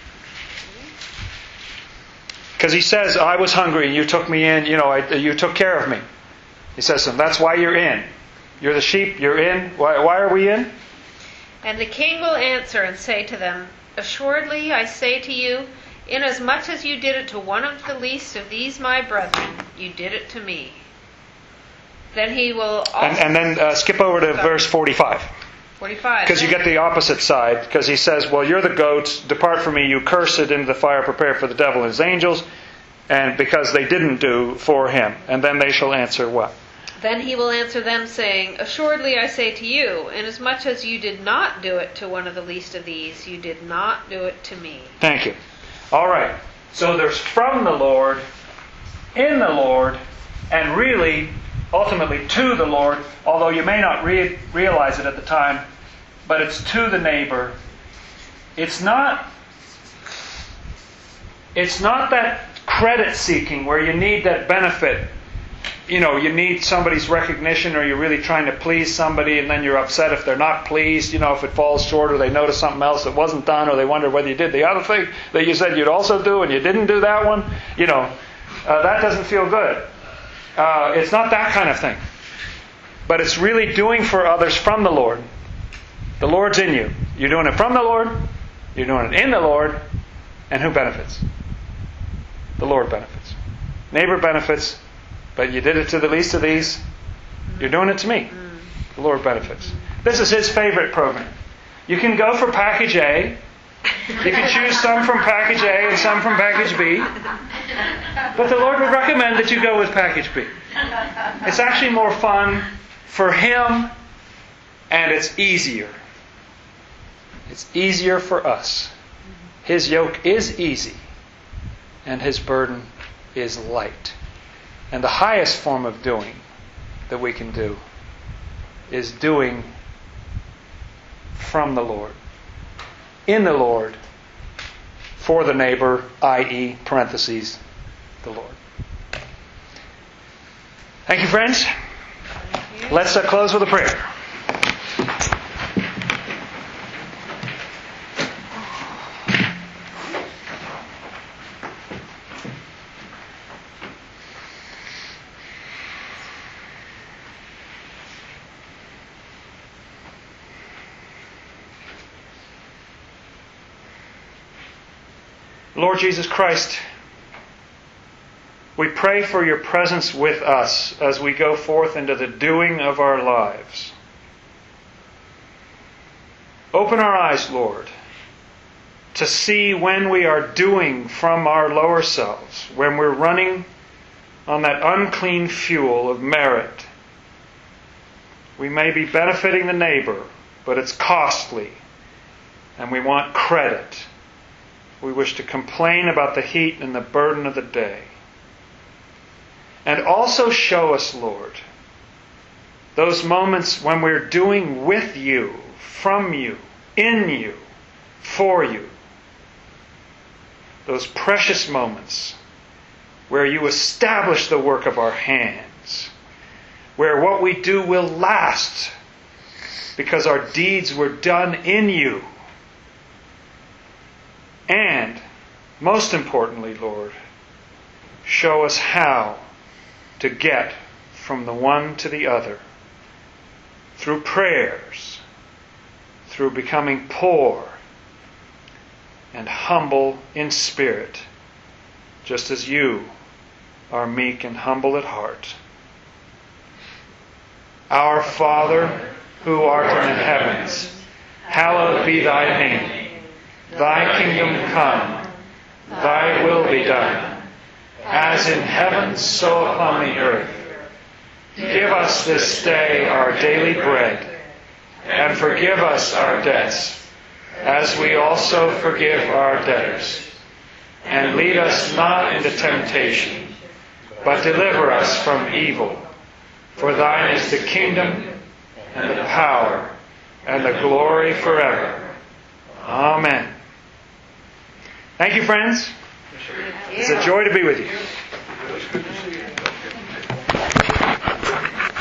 Speaker 1: Because he says, I was hungry and you took me in, you know, I, you took care of me. He says, and that's why you're in. You're the sheep, you're in. Why, why are we in?
Speaker 2: And the king will answer and say to them, assuredly I say to you, inasmuch as you did it to one of the least of these my brethren, you did it to me. Then he will also...
Speaker 1: And, and then uh, skip over to verse forty-five.
Speaker 2: forty-five.
Speaker 1: Because you get the opposite side. Because he says, well, you're the goats. Depart from me, you cursed, into the fire prepared for the devil and his angels. And because they didn't do for him. And then they shall answer what?
Speaker 2: Then he will answer them, saying, assuredly I say to you, inasmuch as you did not do it to one of the least of these, you did not do it to me.
Speaker 1: Thank you. All right. So there's from the Lord, in the Lord, and really, ultimately to the Lord, although you may not re- realize it at the time, but it's to the neighbor. It's not, it's not that credit seeking where you need that benefit. You know, you need somebody's recognition, or you're really trying to please somebody, and then you're upset if they're not pleased, you know, if it falls short, or they notice something else that wasn't done, or they wonder whether you did the other thing that you said you'd also do and you didn't do that one. You know, uh, that doesn't feel good. Uh, it's not that kind of thing. But it's really doing for others from the Lord. The Lord's in you. You're doing it from the Lord, you're doing it in the Lord, And who benefits? The Lord benefits. Neighbor benefits, but you did it to the least of these, you're doing it to me. The Lord benefits. This is His favorite program. You can go for package A. You can choose some from package A and some from package B. But the Lord would recommend that you go with package B. It's actually more fun for Him, and it's easier. It's easier for us. His yoke is easy, and His burden is light. And the highest form of doing that we can do is doing from the Lord, in the Lord, for the neighbor, that is, parentheses, the Lord. Thank you, friends.
Speaker 2: Thank you.
Speaker 1: Let's uh, close with a prayer. Lord Jesus Christ, we pray for your presence with us as we go forth into the doing of our lives. Open our eyes, Lord, to see when we are doing from our lower selves, when we're running on that unclean fuel of merit. We may be benefiting the neighbor, but it's costly, and we want credit. We wish to complain about the heat and the burden of the day. And also show us, Lord, those moments when we're doing with you, from you, in you, for you. Those precious moments where you establish the work of our hands, where what we do will last because our deeds were done in you. And, most importantly, Lord, show us how to get from the one to the other through prayers, through becoming poor and humble in spirit, just as you are meek and humble at heart. Our Father, who art in the heavens, hallowed be thy name. Thy kingdom come, thy will be done, as in heaven, so upon the earth. Give us this day our daily bread, and forgive us our debts, as we also forgive our debtors. And lead us not into temptation, but deliver us from evil. For thine is the kingdom, and the power, and the glory forever. Amen. Thank you, friends. It's a joy to be with you.